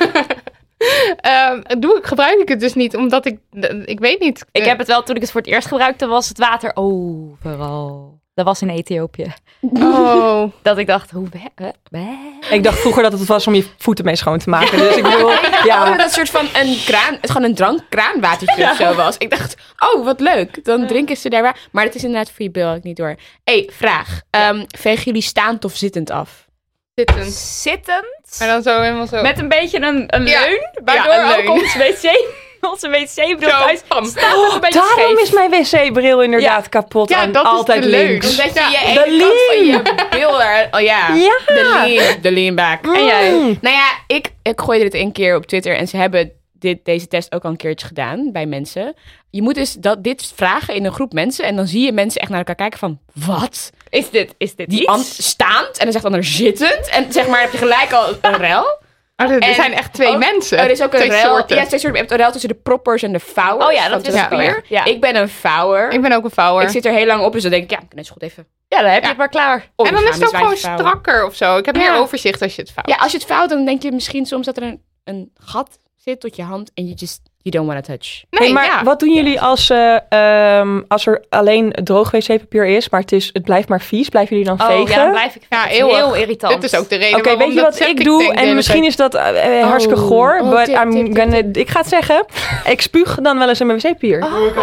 Gebruik ik het dus niet, omdat ik weet niet. Ik heb het wel, toen ik het voor het eerst gebruikte, was het water overal. Dat was in Ethiopië. Oh. Dat ik dacht, Ik dacht vroeger dat het was om je voeten mee schoon te maken. Dus ik bedoel, dat het soort van een kraan, het gewoon een kraanwatertje of zo was. Ik dacht, wat leuk. Dan drinken ze daar. Maar het is inderdaad voor je bil, ik niet door. Vraag. Vegen jullie staand of zittend af? Zittend. En dan zo helemaal zo. Met een beetje een leun. Waardoor ook onze wc-bril thuis staat een beetje daarom scheef. is mijn wc-bril inderdaad kapot. Ja, en dat altijd is de leun. links. Omdat je je ene kant van je bil er... Oh ja. De lean back. En jij? Nou ja, ik gooide dit een keer op Twitter en ze hebben deze test ook al een keertje gedaan bij mensen. Je moet dus dit vragen in een groep mensen en dan zie je mensen echt naar elkaar kijken van, wat? Is dit Die staand en dan zegt de ander zittend en zeg maar heb je gelijk al een rel. Er zijn echt twee mensen. Er is ook een twee rel. soorten. Ja, twee soorten. Je hebt een rel tussen de proppers en de vouwers. Oh ja, dat is weer. Ja. Ik ben een vouwer. Ik ben ook een vouwer. Ik zit er heel lang op, dus dan denk ik, ik kan net zo goed even... Ja, dan heb je het maar klaar. En dan is het ook gewoon strakker of zo. Ik heb meer overzicht als je het vouwt. Ja, als je het vouwt, dan denk je misschien soms dat er een gat zit tot je hand en you don't want to touch. Nee, maar wat doen jullie als er alleen droog wc-papier is, maar het blijft maar vies? Blijven jullie dan vegen? Ja, dan blijf ik heel irritant. Dit is ook de reden Oké, weet je wat ik doe? En misschien is dat hartstikke goor, but ik ga het zeggen. Ik spuug dan wel eens in mijn wc-papier.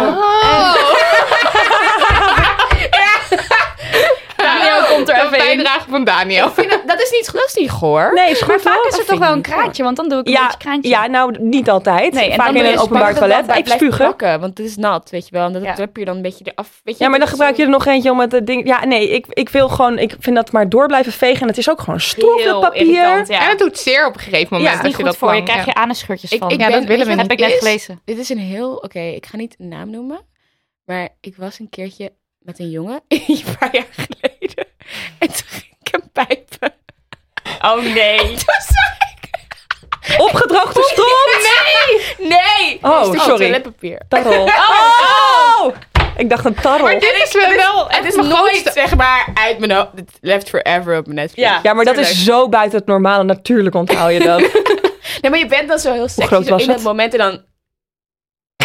Daniel komt er even in. Bijdrage van Daniel. Dat is niet goor. Nee, is goed. Maar vaak is het toch wel een kraantje, want dan doe ik een beetje kraantje. Ja, nou niet altijd. Nee, en vaak dan in een openbaar toilet. Ik spugen. Want het is nat, weet je wel. En dat heb je dan een beetje eraf. Weet je, ja, maar dan gebruik je er nog eentje om het ding... Ja, nee, ik wil gewoon... Ik vind dat maar door blijven vegen. En het is ook gewoon stroef, dat papier. En het doet zeer op een gegeven moment. Ja, dat is niet goed voor je. Krijg je anusscheurtjes van. Dat willen we niet. Heb ik net gelezen. Dit is een heel... Oké, ik ga niet een naam noemen. Maar ik was een keertje met een jongen. Een paar jaar geleden. En toen ging ik hem pijpen. Oh nee. Toen zag ik... Opgedroogde stront? Nee! Oh, sorry. Toiletpapier. Tarrel. Ik dacht een tarrel. Maar dit is wel... Het is nooit, zeg maar, uit mijn hoofd. Het left forever op mijn Netflix. Ja, maar dat is zo buiten het normale. Natuurlijk onthoud je dat. Nee, maar je bent dan zo heel sexy zo in dat moment en dan...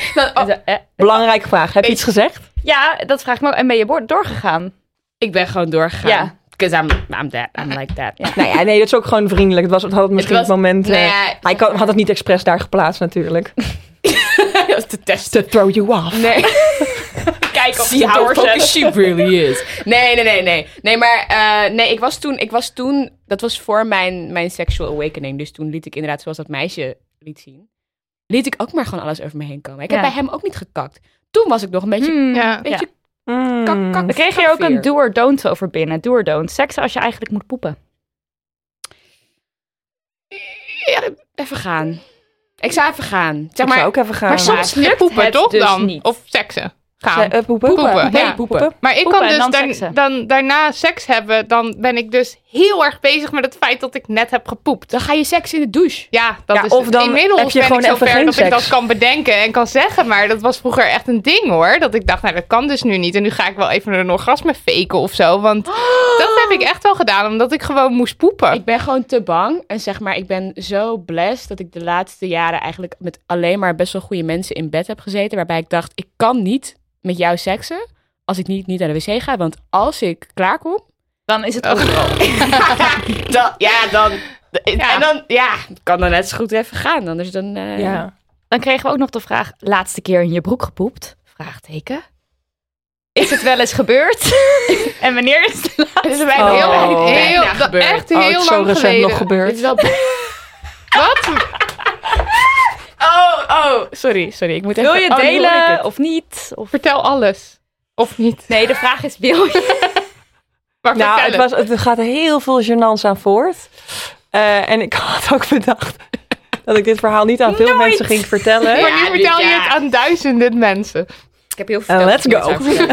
Belangrijke vraag. Heb je iets gezegd? Ja, dat vraag ik me ook. En ben je doorgegaan? Ik ben gewoon doorgegaan. Ja. Because I'm like that. Ja. Nou ja, nee, dat is ook gewoon vriendelijk. Het had misschien het moment... hij had het niet expres daar geplaatst natuurlijk. Dat is te testen. To throw you off. Nee. Kijk of See how focused she really is. Nee. Nee, maar ik was toen... Dat was voor mijn sexual awakening. Dus toen liet ik inderdaad, zoals dat meisje liet zien... liet ik ook maar gewoon alles over me heen komen. Ik heb bij hem ook niet gekakt. Toen was ik nog een beetje... Kak. Dan kreeg je ook een do or don't over binnen. Do or don't. Seksen als je eigenlijk moet poepen. Ja, even gaan. Ik zou even gaan. Zeg Ik zou ook even gaan. Maar soms lukt poepen het toch dus dan? niet. Of seksen? Gaan. Poepen? Ja. poepen. Maar ik Poepen kan en dus dan seksen. dan daarna seks hebben, dan ben ik dus heel erg bezig met het feit dat ik net heb gepoept. Dan ga je seks in de douche. Ja, dat Ja, is of dan inmiddels heb je ben gewoon ik even zover geen dat ik seks. dat kan bedenken en kan zeggen. Maar dat was vroeger echt een ding hoor. Dat ik dacht, nou dat kan dus nu niet. En nu ga ik wel even een orgasme faken of zo. Want dat heb ik echt wel gedaan, omdat ik gewoon moest poepen. Ik ben gewoon te bang. En zeg maar, ik ben zo blessed dat ik de laatste jaren eigenlijk met alleen maar best wel goede mensen in bed heb gezeten. Waarbij ik dacht, ik kan niet met jou seksen als ik niet naar de wc ga. Want als ik klaarkom... Dan is het overal. kan dan net zo goed even gaan. Anders dan... Dan kregen we ook nog de vraag, laatste keer in je broek gepoept? Vraagteken. Is het wel eens gebeurd? En wanneer is het laatste? Het is bij mij echt heel het is zo lang recent geleden. nog gebeurd. Dit is wel... Wat? Sorry. Ik moet Wil even... je nu hoor ik delen het. of niet? Of... Vertel alles. Of niet? Nee, de vraag is, wil je? Maar Nou, vertel het gaat heel veel gênants aan voort. En ik had ook bedacht dat ik dit verhaal niet aan veel mensen ging vertellen. Maar nu vertel je het aan duizenden mensen. Ik heb heel veel Let's go.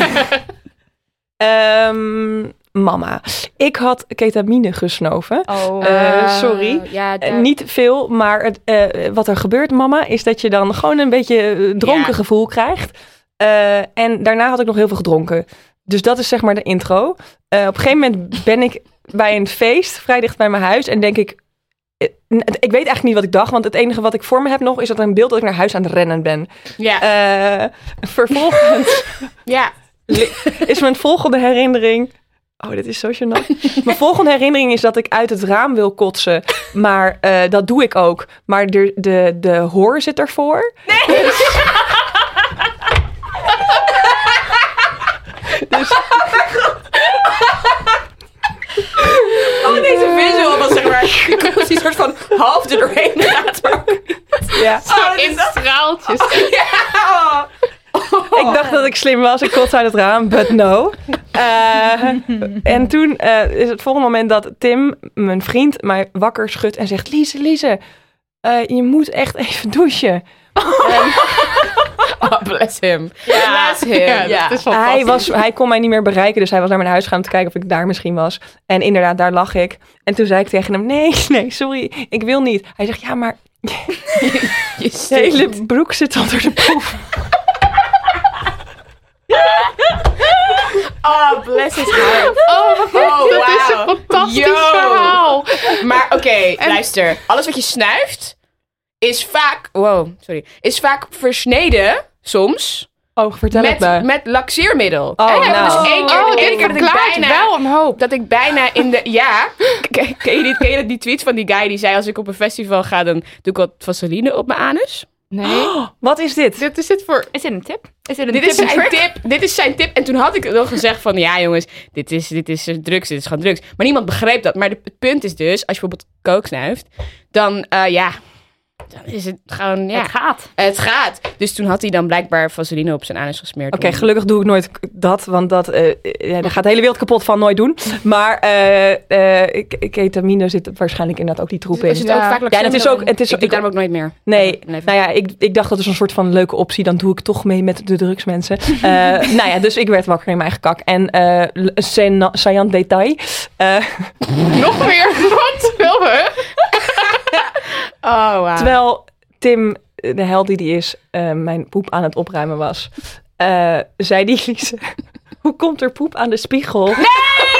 Mama, ik had ketamine gesnoven. Sorry. Ja, Niet veel, maar wat er gebeurt, mama, is dat je dan gewoon een beetje dronken gevoel krijgt. En daarna had ik nog heel veel gedronken. Dus dat is zeg maar de intro. Op een gegeven moment ben ik bij een feest, vrij dicht bij mijn huis. En denk ik weet eigenlijk niet wat ik dacht. Want het enige wat ik voor me heb nog, is dat er een beeld dat ik naar huis aan het rennen ben. Ja. Vervolgens Ja. is mijn volgende herinnering... Oh, dit is zo gênant. Mijn volgende herinnering is dat ik uit het raam wil kotsen. Maar dat doe ik ook. Maar de hoor zit ervoor. Nee! Dus... Deze visual was zeg maar... Ik was die soort van half er doorheen gaat. Ja. In straaltjes. Ja. Ik dacht dat ik slim was. Ik kotste uit het raam, but no. En toen is het volgende moment dat Tim, mijn vriend, mij wakker schudt en zegt... Lize, je moet echt even douchen. Bless him. Ja, dat is fantastisch. Hij kon mij niet meer bereiken, dus hij was naar mijn huis gegaan om te kijken of ik daar misschien was. En inderdaad, daar lag ik. En toen zei ik tegen hem, nee, sorry, ik wil niet. Hij zegt, ja, maar je hele broek zit onder de poep. Oh, bless his heart. Dit is een fantastisch verhaal. Maar oké, luister. Alles wat je snuift is vaak... Is vaak versneden, soms... Oh, vertel het me. Met laxeermiddel. Oh, en nou. dus één keer dat ik bijna... wel een hoop. Dat ik bijna in de... Ja. Ken je die tweet van die guy die zei... Als ik op een festival ga, dan doe ik wat vaseline op mijn anus? Nee. Wat is dit? Dit is dit voor... Is dit een tip? Is dit een Dit tip is en zijn trick? tip. Dit is zijn tip. En toen had ik nog gezegd van... Ja jongens, dit is drugs. Dit is gewoon drugs. Maar niemand begreep dat. Maar het punt is dus... Als je bijvoorbeeld coke snuift... Dan dan is het gewoon... Ja, het gaat. Dus toen had hij dan blijkbaar vaseline op zijn anus gesmeerd. Oké, gelukkig doe ik nooit dat, want daar gaat de hele wereld kapot van, nooit doen. Maar ketamine zit waarschijnlijk inderdaad ook die troep in. Is het ook vaak Ja, en het is ook... Ik doe daarom ook nooit meer. Nee, nou ja, ik dacht dat is een soort van leuke optie. Dan doe ik toch mee met de drugsmensen. Nou ja, dus ik werd wakker in mijn eigen kak. En saillant detail. Nog meer? Wat wil we? Oh, wow. Terwijl Tim, de held die is, mijn poep aan het opruimen was, zei die Lize, hoe komt er poep aan de spiegel?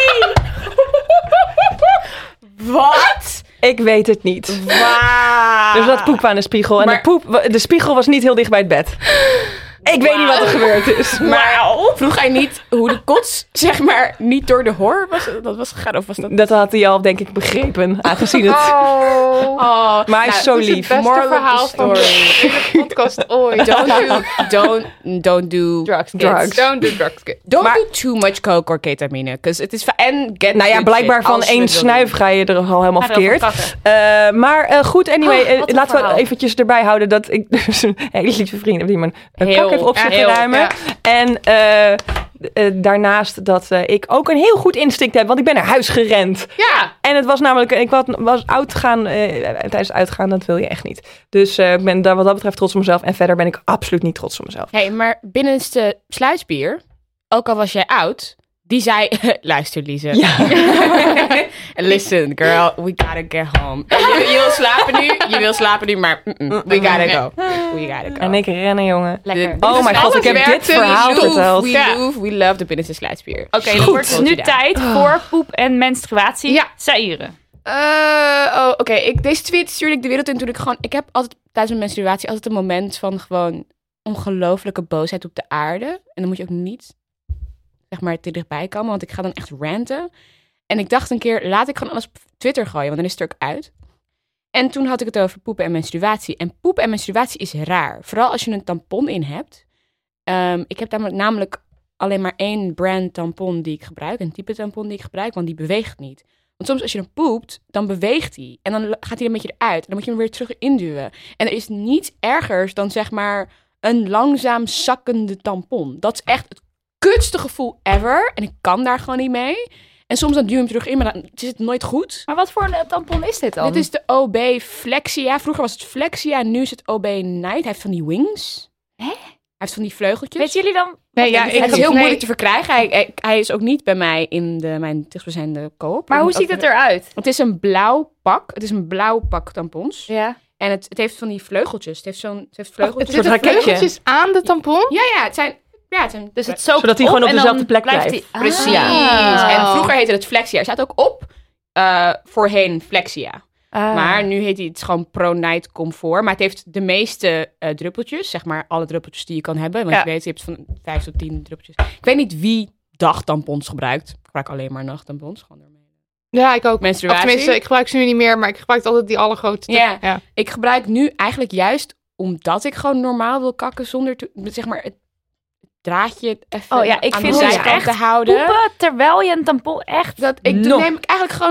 Wat? Ik weet het niet. Wauw. Dus dat poep aan de spiegel. En de spiegel was niet heel dicht bij het bed. Ik weet niet wat er gebeurd is. Maar vroeg hij niet hoe de kots, zeg maar, niet door de hoor was gegaan? Of was dat... Dat had hij al, denk ik, begrepen. Aangezien het... Maar hij is zo lief. Het beste verhaal van de podcast ooit. Don't do drugs. Don't do drugs. Don't do too much coke or ketamine. Because it is... blijkbaar van 1 snuif ga je er al helemaal verkeerd. Maar goed, anyway. Laten we eventjes erbij houden dat ik dus een hele lieve vriend heb die mijn kak heeft op zitten ruimen. Ja. En daarnaast dat ik ook een heel goed instinct heb, want ik ben naar huis gerend. Ja. En het was namelijk, ik was uitgaan, tijdens het uitgaan, dat wil je echt niet. Dus ik ben daar wat dat betreft trots op mezelf. En verder ben ik absoluut niet trots op mezelf. Hey, maar binnenste sluitspier, ook al was jij oud, die zei, luister Lise. Ja. Listen girl, we gotta get home. Je wil slapen nu, maar we gotta go. We gotta go. En ik rennen, jongen. Lekker. Oh mijn god, ik heb dit verhaal verteld. We love de binnenste sluitspier. Oké, dan wordt het nu tijd voor poep en menstruatie. Ja. Saïre. Oké. Deze tweet stuurde ik de wereld in toen ik heb altijd tijdens mijn menstruatie altijd een moment van gewoon ongelofelijke boosheid op de aarde. En dan moet je ook niet, zeg maar, te dichtbij komen, want ik ga dan echt ranten. En ik dacht een keer, laat ik gewoon alles op Twitter gooien, want dan is het er ook uit. En toen had ik het over poepen en menstruatie. En poep en menstruatie is raar. Vooral als je een tampon in hebt. Ik heb namelijk alleen maar 1 brand tampon die ik gebruik. Een type tampon die ik gebruik, want die beweegt niet. Want soms als je hem poept, dan beweegt hij. En dan gaat hij een beetje eruit. En dan moet je hem weer terug induwen. En er is niets ergers dan, zeg maar, een langzaam zakkende tampon. Dat is echt het kutste gevoel ever. En ik kan daar gewoon niet mee. En soms dan duw je hem terug in, maar dan is het nooit goed. Maar wat voor een tampon is dit dan? Dit is de OB Flexia. Vroeger was het Flexia, nu is het OB Night. Hij heeft van die wings. Hè? Hij heeft van die vleugeltjes. Weet jullie dan? Nee, het is heel moeilijk te verkrijgen. Hij is ook niet bij mij in mijn dichtstbijzijnde koop. Maar hoe ziet het eruit? Het is een blauw pak. Het is een blauw pak tampons. Ja. En het heeft van die vleugeltjes. Het heeft vleugeltjes. Het zit vleugeltjes aan de tampon? Ja, het zijn... Dus het zodat hij gewoon op dezelfde plek blijft. Precies. En vroeger heette het Flexia. Er staat ook op voorheen Flexia. Maar nu heet het gewoon Pro Night Comfort. Maar het heeft de meeste druppeltjes. Zeg maar alle druppeltjes die je kan hebben. Want je hebt van 5 tot 10 druppeltjes. Ik weet niet wie dagtampons gebruikt. Ik gebruik alleen maar nachttampons. Gewoon ermee. Ja, ik ook. Menstruatie. Tenminste, ik gebruik ze nu niet meer. Maar ik gebruik altijd die allergrootste. Ja. Ik gebruik nu eigenlijk juist omdat ik gewoon normaal wil kakken zonder zeg maar het draadje even ik aan vind de zijkant te houden. Poepen terwijl je een tampon echt... neem ik eigenlijk gewoon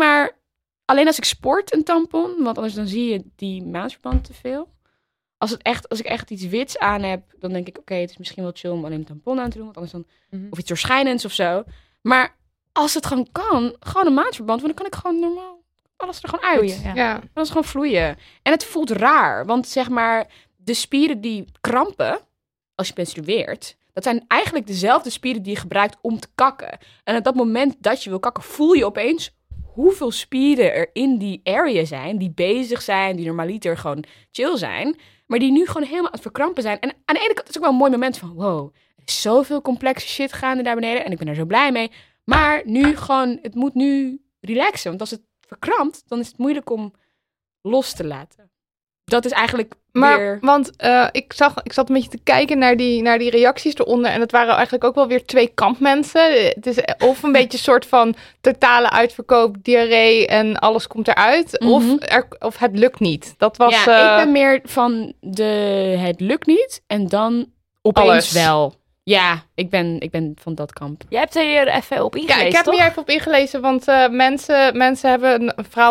alleen als ik sport een tampon. Want anders dan zie je die maandverband te veel. Als ik echt iets wits aan heb, dan denk ik, oké, het is misschien wel chill om alleen een tampon aan te doen. Want anders dan, of iets doorschijnends of zo. Maar als het gewoon kan, gewoon een maandverband. Want dan kan ik gewoon normaal alles er gewoon uit. Vloeien, ja. Dan is gewoon vloeien. En het voelt raar. Want zeg maar, de spieren die krampen als je menstrueert, dat zijn eigenlijk dezelfde spieren die je gebruikt om te kakken. En op dat moment dat je wil kakken, voel je opeens hoeveel spieren er in die area zijn, die bezig zijn, die normaliter gewoon chill zijn, maar die nu gewoon helemaal aan het verkrampen zijn. En aan de ene kant is het ook wel een mooi moment van, wow, er is zoveel complexe shit gaande daar beneden en ik ben er zo blij mee. Maar nu gewoon, het moet nu relaxen, want als het verkrampt, dan is het moeilijk om los te laten. Dat is eigenlijk weer... Want ik zat een beetje te kijken naar die reacties eronder. En het waren eigenlijk ook wel weer 2 kampmensen. Het is of een beetje een soort van totale uitverkoop, diarree en alles komt eruit. Of het lukt niet. Dat was... Ja, ik ben meer van het lukt niet en dan opeens alles. Wel. Ja, ik ben van dat kamp. Jij hebt er even op ingelezen, Ja, ik heb toch? er even op ingelezen, want mensen hebben,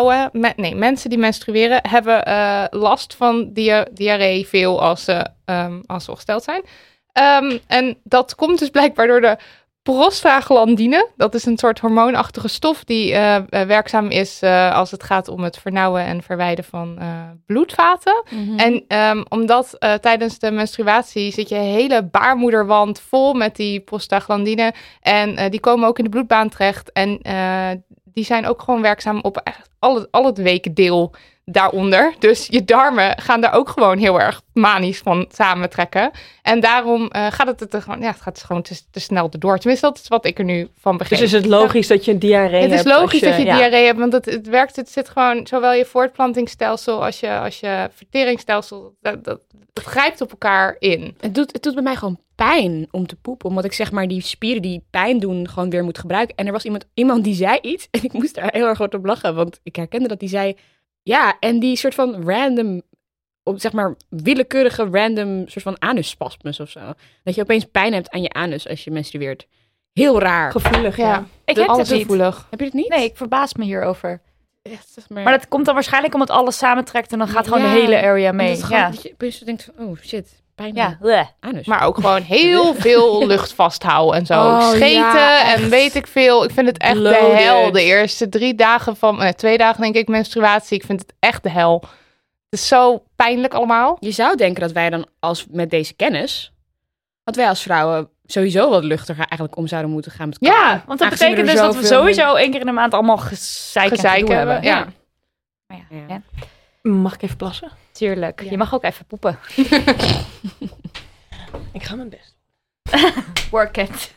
mensen die menstrueren hebben last van diarree veel als ze ongesteld zijn. En dat komt dus blijkbaar door de prostaglandine. Dat is een soort hormoonachtige stof die werkzaam is als het gaat om het vernauwen en verwijden van bloedvaten. Mm-hmm. En omdat tijdens de menstruatie zit je hele baarmoederwand vol met die prostaglandine. En die komen ook in de bloedbaan terecht. En die zijn ook gewoon werkzaam op echt al het wekendeel daaronder. Dus je darmen gaan daar ook gewoon heel erg manisch van samentrekken. En daarom gaat het gewoon te snel erdoor. Tenminste, dat is wat ik er nu van begreep. Dus is het logisch dat je diarree hebt? Het is logisch dat je diarree hebt, want het zit gewoon zowel je voortplantingsstelsel als je verteringsstelsel. Dat grijpt op elkaar in. Het doet bij mij gewoon pijn om te poepen. Omdat ik zeg maar die spieren die pijn doen gewoon weer moet gebruiken. En er was iemand die zei iets en ik moest daar heel erg hard op lachen. Want ik herkende dat die zei... Ja, en die soort van random, zeg maar willekeurige random soort van anusspasmus of zo. Dat je opeens pijn hebt aan je anus als je menstrueert. Heel raar. Gevoelig, ja. Ik heb alles het niet. gevoelig. Heb je het niet? Nee, ik verbaas me hierover. Ja, maar dat komt dan waarschijnlijk omdat alles samentrekt en dan gaat gewoon de hele area mee. Dat gewoon, dat je opeens denkt van, oh shit, pijn aan anus. Maar ook gewoon heel veel lucht vasthouden en zo. Scheten en weet ik veel. Ik vind het echt de hel. De eerste 2 dagen denk ik menstruatie. Ik vind het echt de hel. Het is zo pijnlijk allemaal. Je zou denken dat wij dan met deze kennis, dat wij als vrouwen sowieso wat luchtiger eigenlijk om zouden moeten gaan met elkaar. Ja, want dat betekent dus dat we sowieso 1 keer in de maand allemaal gezeik hebben. Ja. Ja. Mag ik even plassen? Tuurlijk. Ja. Je mag ook even poepen. Ik ga mijn best. Work it.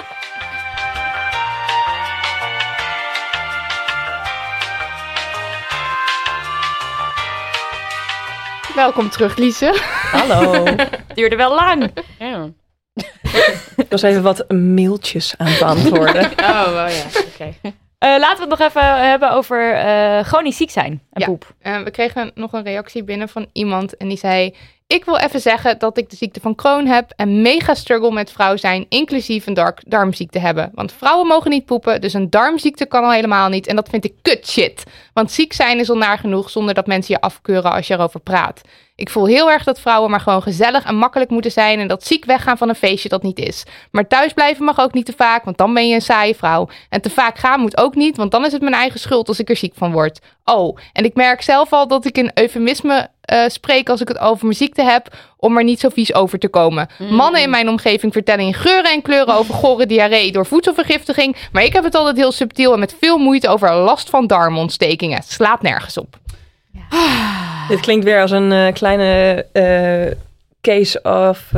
Welkom terug, Liese. Hallo. Duurde wel lang. Ja. Ik was even wat mailtjes aan het beantwoorden. Oké. Laten we het nog even hebben over chronisch ziek zijn en poep. We kregen nog een reactie binnen van iemand en die zei... Ik wil even zeggen dat ik de ziekte van Crohn heb en mega struggle met vrouw zijn, inclusief een darmziekte hebben. Want vrouwen mogen niet poepen, dus een darmziekte kan al helemaal niet. En dat vind ik kut shit. Want ziek zijn is al naar genoeg zonder dat mensen je afkeuren als je erover praat. Ik voel heel erg dat vrouwen maar gewoon gezellig en makkelijk moeten zijn en dat ziek weggaan van een feestje dat niet is. Maar thuisblijven mag ook niet te vaak, want dan ben je een saaie vrouw. En te vaak gaan moet ook niet, want dan is het mijn eigen schuld als ik er ziek van word. Oh, en ik merk zelf al dat ik een eufemisme spreek als ik het over mijn ziekte heb, om er niet zo vies over te komen. Mannen in mijn omgeving vertellen in geuren en kleuren over gore diarree door voedselvergiftiging, maar ik heb het altijd heel subtiel en met veel moeite over last van darmontstekingen. Slaat nergens op. Ja. Dit klinkt weer als een kleine case of...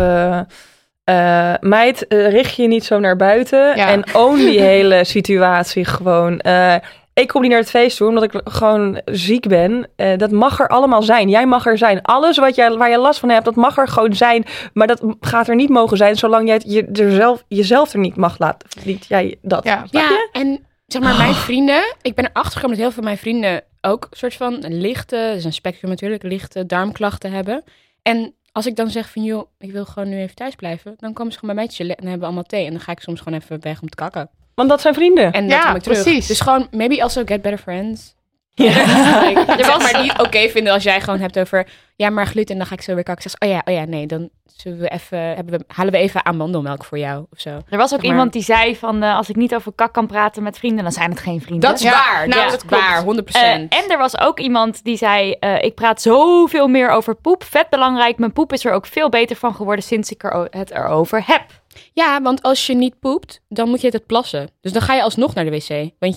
meid, richt je niet zo naar buiten en own die hele situatie gewoon. Ik kom niet naar het feest toe omdat ik gewoon ziek ben. Dat mag er allemaal zijn. Jij mag er zijn. Alles waar je last van hebt, dat mag er gewoon zijn. Maar dat gaat er niet mogen zijn zolang jij jezelf er niet mag laten. Niet jij dat. Ja, en zeg maar mijn vrienden. Ik ben erachter gekomen dat heel veel van mijn vrienden ook een soort van lichte, dat is een spectrum natuurlijk, lichte darmklachten hebben. En als ik dan zeg van joh, ik wil gewoon nu even thuis blijven, dan komen ze gewoon bij mij chillen en dan hebben we allemaal thee. En dan ga ik soms gewoon even weg om te kakken. Want dat zijn vrienden. En dan kom ik terug. Precies. Dus gewoon, maybe also get better friends. Ja. Je was maar niet oké vinden als jij gewoon hebt over, ja, maar gluten, dan ga ik zo weer kakken. Zeg, oh ja, nee, dan zullen we even, halen we even amandelmelk voor jou of zo. Er was ook iemand die zei van, als ik niet over kak kan praten met vrienden, dan zijn het geen vrienden. Dat is waar. Nou, dat is waar, 100%. En er was ook iemand die zei, ik praat zoveel meer over poep. Vet belangrijk, mijn poep is er ook veel beter van geworden sinds ik het erover heb. Ja, want als je niet poept, dan moet je het plassen. Dus dan ga je alsnog naar de wc. Want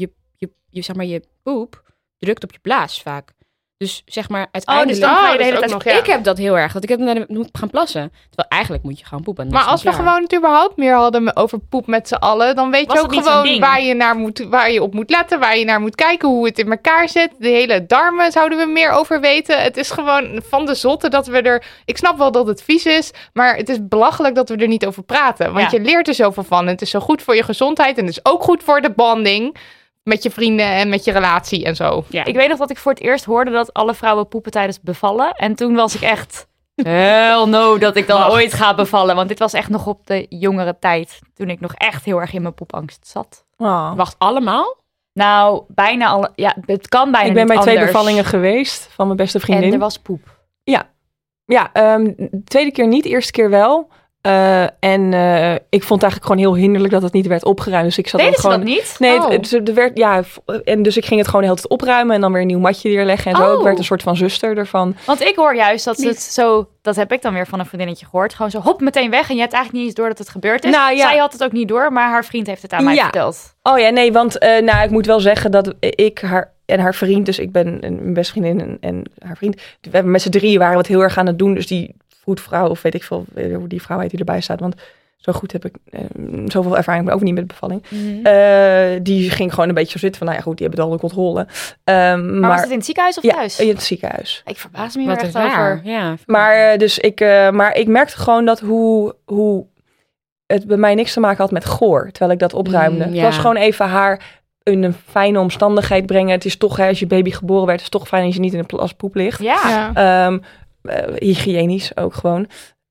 je poep drukt op je blaas vaak. Dus zeg maar uiteindelijk... dus dan ga je de hele tijd nog, ik heb dat heel erg. Dat ik moet gaan plassen. Terwijl eigenlijk moet je gewoon poepen. Maar als we gewoon het überhaupt meer hadden over poep met z'n allen, dan weet je ook gewoon waar je op moet letten, waar je naar moet kijken, hoe het in elkaar zit. De hele darmen zouden we meer over weten. Het is gewoon van de zotte dat we er... Ik snap wel dat het vies is, maar het is belachelijk dat we er niet over praten. Want je leert er zoveel van. Het is zo goed voor je gezondheid en het is ook goed voor de bonding met je vrienden en met je relatie en zo. Ja. Ik weet nog dat ik voor het eerst hoorde dat alle vrouwen poepen tijdens bevallen. En toen was ik echt, hell no, dat ik dan ooit ga bevallen. Want dit was echt nog op de jongere tijd. Toen ik nog echt heel erg in mijn poepangst zat. Oh. Wacht, allemaal? Nou, bijna alle. Ja, het kan bijna. Ik ben bij niet 2 anders. bevallingen geweest van mijn beste vriendin. En er was poep. Ja, tweede keer niet, eerste keer wel. Ik vond eigenlijk gewoon heel hinderlijk dat het niet werd opgeruimd. Dus ik zat Deden dan gewoon... ze dat niet? Nee, er werd, en dus ik ging het gewoon de hele tijd opruimen en dan weer een nieuw matje neerleggen en zo. Ik werd een soort van zuster ervan. Want ik hoor juist dat ze het zo... Dat heb ik dan weer van een vriendinnetje gehoord. Gewoon zo hop, meteen weg. En je hebt eigenlijk niet eens door dat het gebeurd is. Nou, ja. Zij had het ook niet door, maar haar vriend heeft het aan mij verteld. Oh ja, nee, want ik moet wel zeggen dat ik haar en haar vriend... Dus ik ben een beste vriendin en haar vriend. We hebben met z'n drieën waren we het heel erg aan het doen. Dus die vroedvrouw, of weet ik veel hoe die vrouw heet die erbij staat. Want zo goed heb ik zoveel ervaring ook niet met de bevalling. Mm-hmm. Die ging gewoon een beetje zo zitten van, nou ja goed, die hebben het al onder controle. Maar was het in het ziekenhuis of thuis? Ja, in het ziekenhuis. Ik verbaas me hier Wat echt is over. Ja. Maar ik merkte gewoon dat hoe het bij mij niks te maken had met goor, terwijl ik dat opruimde. Het was gewoon even haar in een fijne omstandigheid brengen. Het is toch, als je baby geboren werd, het is toch fijn als je niet in een plas poep ligt. Ja. Hygiënisch ook gewoon.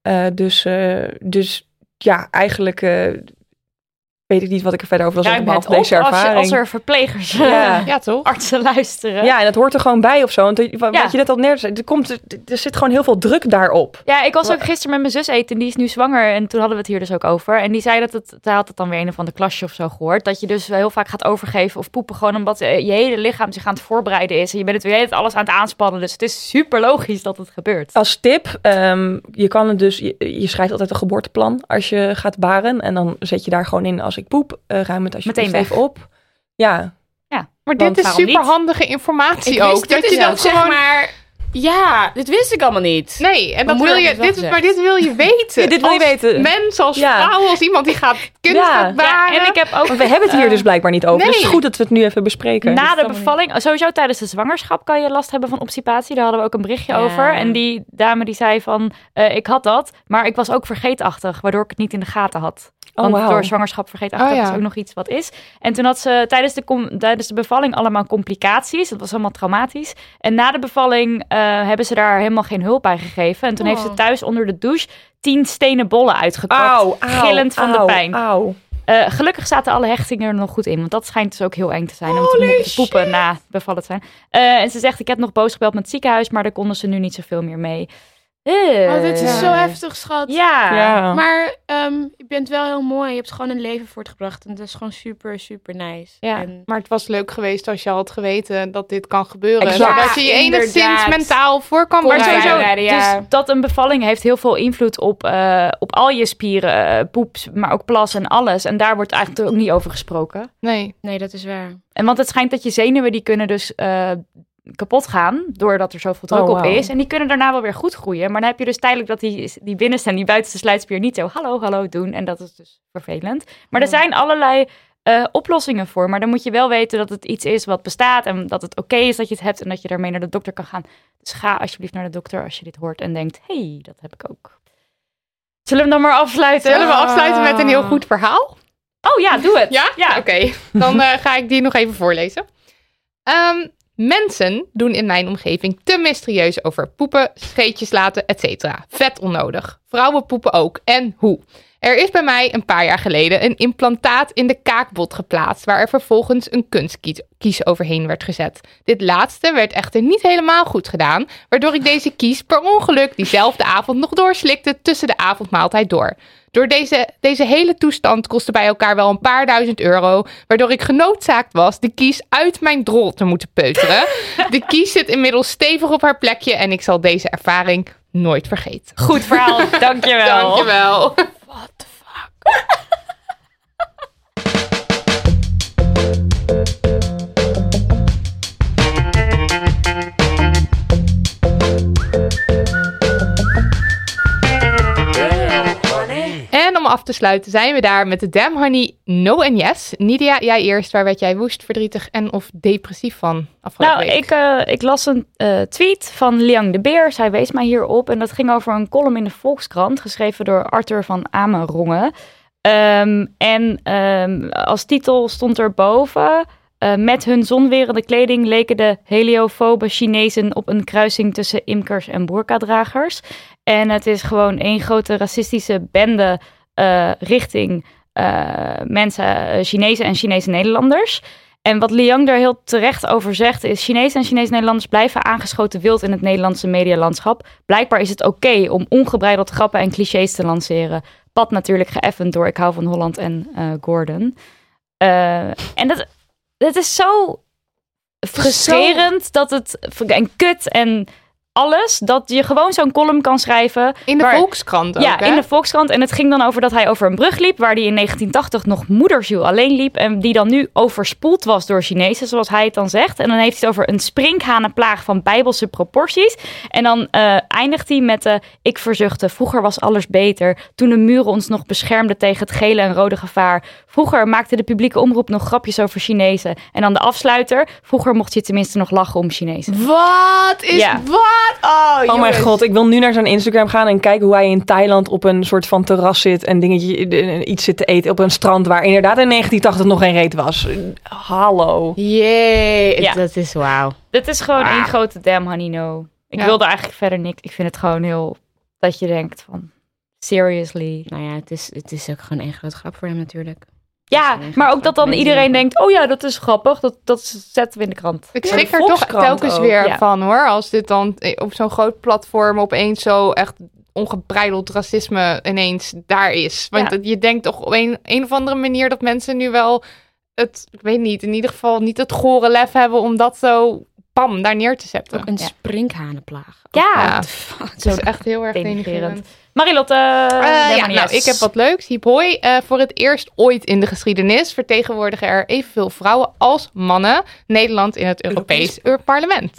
Dus ja, eigenlijk weet ik niet wat ik er verder over wil zeggen, behalve deze ervaring. Als er verplegers, toch? artsen luisteren. Ja, en dat hoort er gewoon bij of zo. Want wat je net al neerzet, er zit gewoon heel veel druk daarop. Ja, ik was ook gisteren met mijn zus eten en die is nu zwanger. En toen hadden we het hier dus ook over. En die zei zij had het dan weer een van de klasje of zo gehoord. Dat je dus heel vaak gaat overgeven of poepen gewoon omdat je hele lichaam zich aan het voorbereiden is. En je bent het weer alles aan het aanspannen. Dus het is super logisch dat het gebeurt. Als tip, je kan het dus, je schrijft altijd een geboorteplan als je gaat baren. En dan zet je daar gewoon in, als ik poep, ruim het alsjeblieft even op. Ja. Maar dit is super handige informatie ook. Dat je dan zeg maar... Ja, dit wist ik allemaal niet. Nee, en dat wil je, dit wil je weten. Dit wil je weten. Mens, als vrouw, als iemand die gaat kind gaat baren. En ik heb ook... Want we hebben het hier dus blijkbaar niet over. Nee. Dus het is goed dat we het nu even bespreken. Na de bevalling, sowieso tijdens de zwangerschap kan je last hebben van obstipatie. Daar hadden we ook een berichtje over. En die dame die zei van, ik had dat, maar ik was ook vergeetachtig, waardoor ik het niet in de gaten had. Want door zwangerschap vergeetachtig is ook nog iets wat is. En toen had ze tijdens de bevalling allemaal complicaties. Dat was allemaal traumatisch. En na de bevalling hebben ze daar helemaal geen hulp bij gegeven. En toen heeft ze thuis onder de douche 10 stenen bollen uitgekort. Gillend van de pijn. Gelukkig zaten alle hechtingen er nog goed in. Want dat schijnt dus ook heel eng te zijn. Om te poepen na bevallen te zijn. En ze zegt, ik heb nog boos gebeld met het ziekenhuis. Maar daar konden ze nu niet zoveel meer mee. Dit is zo heftig, schat. Ja. Maar je bent wel heel mooi. Je hebt gewoon een leven voortgebracht. En dat is gewoon super, super nice. Ja. Maar het was leuk geweest als je had geweten dat dit kan gebeuren. Exact. Zodat je enigszins mentaal voor kan bereiden. Dus dat een bevalling heeft heel veel invloed op al je spieren. Poep, maar ook plas en alles. En daar wordt eigenlijk ook niet over gesproken. Nee, dat is waar. En want het schijnt dat je zenuwen, die kunnen dus... kapot gaan, doordat er zoveel druk op is. En die kunnen daarna wel weer goed groeien. Maar dan heb je dus tijdelijk dat die binnenste en die buitenste sluitspier niet zo hallo doen. En dat is dus vervelend. Maar er zijn allerlei oplossingen voor. Maar dan moet je wel weten dat het iets is wat bestaat. En dat het oké is dat je het hebt en dat je daarmee naar de dokter kan gaan. Dus ga alsjeblieft naar de dokter als je dit hoort en denkt, hey, dat heb ik ook. Zullen we dan maar afsluiten? Zullen we afsluiten met een heel goed verhaal? Oh ja, doe het. Ja? Oké. Dan ga ik die nog even voorlezen. Mensen doen in mijn omgeving te mysterieus over poepen, scheetjes laten, etc. Vet onnodig. Vrouwen poepen ook. En hoe? Er is bij mij een paar jaar geleden een implantaat in de kaakbot geplaatst, waar er vervolgens een kunstkies overheen werd gezet. Dit laatste werd echter niet helemaal goed gedaan, waardoor ik deze kies per ongeluk diezelfde avond nog doorslikte tussen de avondmaaltijd door. Door deze hele toestand kostte bij elkaar wel een paar €1000, waardoor ik genoodzaakt was de kies uit mijn drol te moeten peuteren. De kies zit inmiddels stevig op haar plekje en ik zal deze ervaring nooit vergeten. Goed verhaal, dankjewel. Dankjewel. What the fuck? En om af te sluiten zijn we daar met de Damn Honey No and Yes. Nidia, jij eerst. Waar werd jij woest, verdrietig en of depressief van afgelopen week? Ik las een tweet van Liang de Beer. Zij wees mij hierop. En dat ging over een column in de Volkskrant. Geschreven door Arthur van Amerongen. Als titel stond erboven... met hun zonwerende kleding leken de heliofobe Chinezen op een kruising tussen imkers en boerkadragers. En het is gewoon één grote racistische bende richting mensen, Chinezen en Chinese Nederlanders. En wat Liang daar heel terecht over zegt is... Chinezen en Chinese Nederlanders blijven aangeschoten wild in het Nederlandse medialandschap. Blijkbaar is het oké om ongebreideld grappen en clichés te lanceren. pad natuurlijk geëffend door Ik hou van Holland en Gordon. En dat is zo frustrerend en kut en alles, dat je gewoon zo'n column kan schrijven. In de Volkskrant ook, Ja, in de Volkskrant. En het ging dan over dat hij over een brug liep, waar hij in 1980 nog moederziel alleen liep. En die dan nu overspoeld was door Chinezen, zoals hij het dan zegt. En dan heeft hij het over een sprinkhanenplaag van bijbelse proporties. En dan eindigt hij met ik verzuchtte, vroeger was alles beter. Toen de muren ons nog beschermden tegen het gele en rode gevaar. Vroeger maakte de publieke omroep nog grapjes over Chinezen. En dan de afsluiter. Vroeger mocht je tenminste nog lachen om Chinezen. Wat is wat? Oh mijn god, ik wil nu naar zijn Instagram gaan en kijken hoe hij in Thailand op een soort van terras zit en iets zit te eten op een strand waar inderdaad in 1980 nog geen reet was. Hallo. Jee, Ja. dat is wauw. Dit is gewoon één grote damn honey no. Ik wilde eigenlijk verder niks. Ik vind het gewoon heel, dat je denkt van, seriously. Nou ja, het is ook gewoon één groot grap voor hem natuurlijk. Ja, maar ook dat dan iedereen denkt, oh ja, dat is grappig. Dat zetten we in de krant. Ik schrik er toch telkens weer van, hoor. Als dit dan op zo'n groot platform opeens zo echt ongebreideld racisme ineens daar is. Want je denkt toch op een of andere manier dat mensen nu wel ik weet niet, in ieder geval niet het gore lef hebben om dat zo, pam, daar neer te zetten. Ook een sprinkhanenplaag. Ja, het is echt heel erg denigrerend. Marilotte, ik heb wat leuks. Hiep hoi. Voor het eerst ooit in de geschiedenis vertegenwoordigen er evenveel vrouwen als mannen Nederland in het Europees Parlement.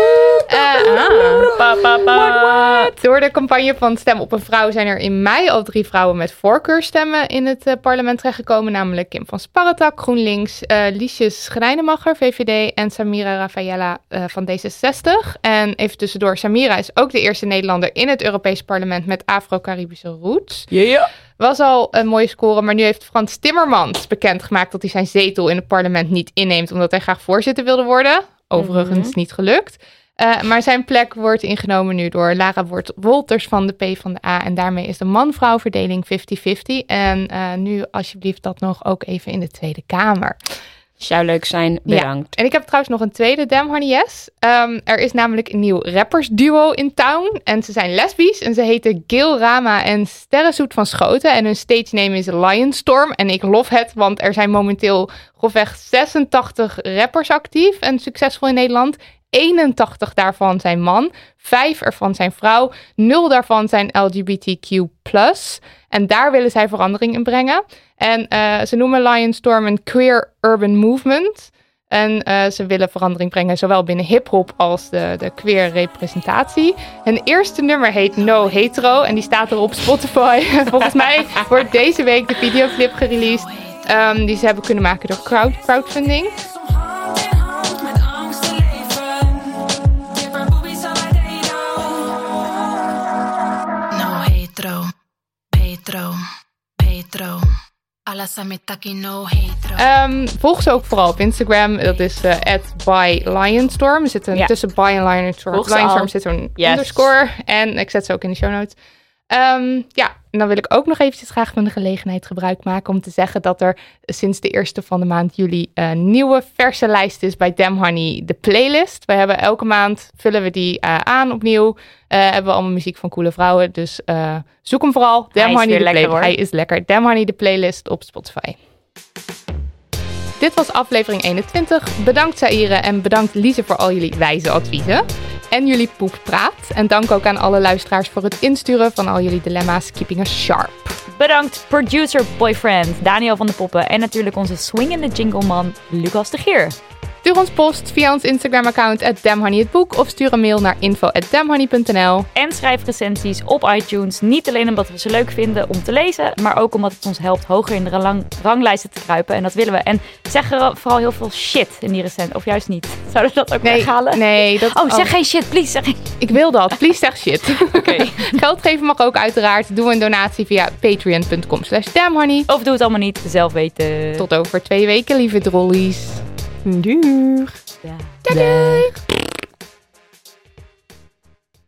Door de campagne van Stem op een Vrouw zijn er in mei al 3 vrouwen met voorkeurstemmen in het parlement terechtgekomen. Namelijk Kim van Sparretak, GroenLinks, Liesje Schrijnemacher, VVD en Samira Rafaela van D66. En even tussendoor, Samira is ook de eerste Nederlander in het Europees Parlement met Afro-Caribische roots. Was al een mooie score, maar nu heeft Frans Timmermans bekendgemaakt dat hij zijn zetel in het parlement niet inneemt, omdat hij graag voorzitter wilde worden. Overigens niet gelukt. Maar zijn plek wordt ingenomen nu door Lara Wolters van de PvdA. En daarmee is de man-vrouw verdeling 50-50. En nu alsjeblieft dat nog ook even in de Tweede Kamer. Zou leuk zijn, bedankt. Ja. En ik heb trouwens nog een tweede Damn Honey Yes. Er is namelijk een nieuw rappersduo in town. En ze zijn lesbisch. En ze heten Gil Rama en Sterrenzoet van Schoten. En hun stage name is Lionstorm. En ik lof het, want er zijn momenteel grofweg 86 rappers actief en succesvol in Nederland. 81 daarvan zijn man, 5 ervan zijn vrouw, 0 daarvan zijn LGBTQ+. En daar willen zij verandering in brengen. En ze noemen Lionstorm een queer urban movement. En ze willen verandering brengen, zowel binnen hiphop als de queer representatie. Hun eerste nummer heet No Hetero en die staat er op Spotify. Volgens mij wordt deze week de videoclip gereleased die ze hebben kunnen maken door crowdfunding. Volg ze ook vooral op Instagram. Dat is @bylionstorm. Er zit een tussen by en Lionstorm zit een underscore. En ik zet ze ook in de show notes. En dan wil ik ook nog eventjes graag van de gelegenheid gebruik maken om te zeggen dat er sinds de eerste van de maand juli een nieuwe verse lijst is bij Damn Honey, de playlist. We hebben elke maand, vullen we die aan opnieuw. Hebben we allemaal muziek van coole vrouwen. Dus zoek hem vooral. Damn Honey, de playlist. Hij is lekker. Damn Honey, de playlist op Spotify. Dit was aflevering 21. Bedankt Saïre en bedankt Lise voor al jullie wijze adviezen. En jullie poeppraat. En dank ook aan alle luisteraars voor het insturen van al jullie dilemma's. Keeping us sharp. Bedankt producer boyfriend Daniel van de Poppen. En natuurlijk onze swingende jingleman Lucas de Geer. Stuur ons post via ons Instagram-account @damhoneyhetboek of stuur een mail naar info@damhoney.nl. En schrijf recensies op iTunes. Niet alleen omdat we ze leuk vinden om te lezen, maar ook omdat het ons helpt hoger in de ranglijsten te kruipen. En dat willen we. En zeg er vooral heel veel shit in die recensie. Of juist niet. Zouden we dat ook weghalen? Nee. Zeg geen shit, please. Zeg geen... Ik wil dat. Please zeg shit. Oké. Geld geven mag ook uiteraard. Doe een donatie via patreon.com/damhoney. Of doe het allemaal niet. Zelf weten. Tot over 2 weken, lieve drollies. Doeg. Ja. Doeg.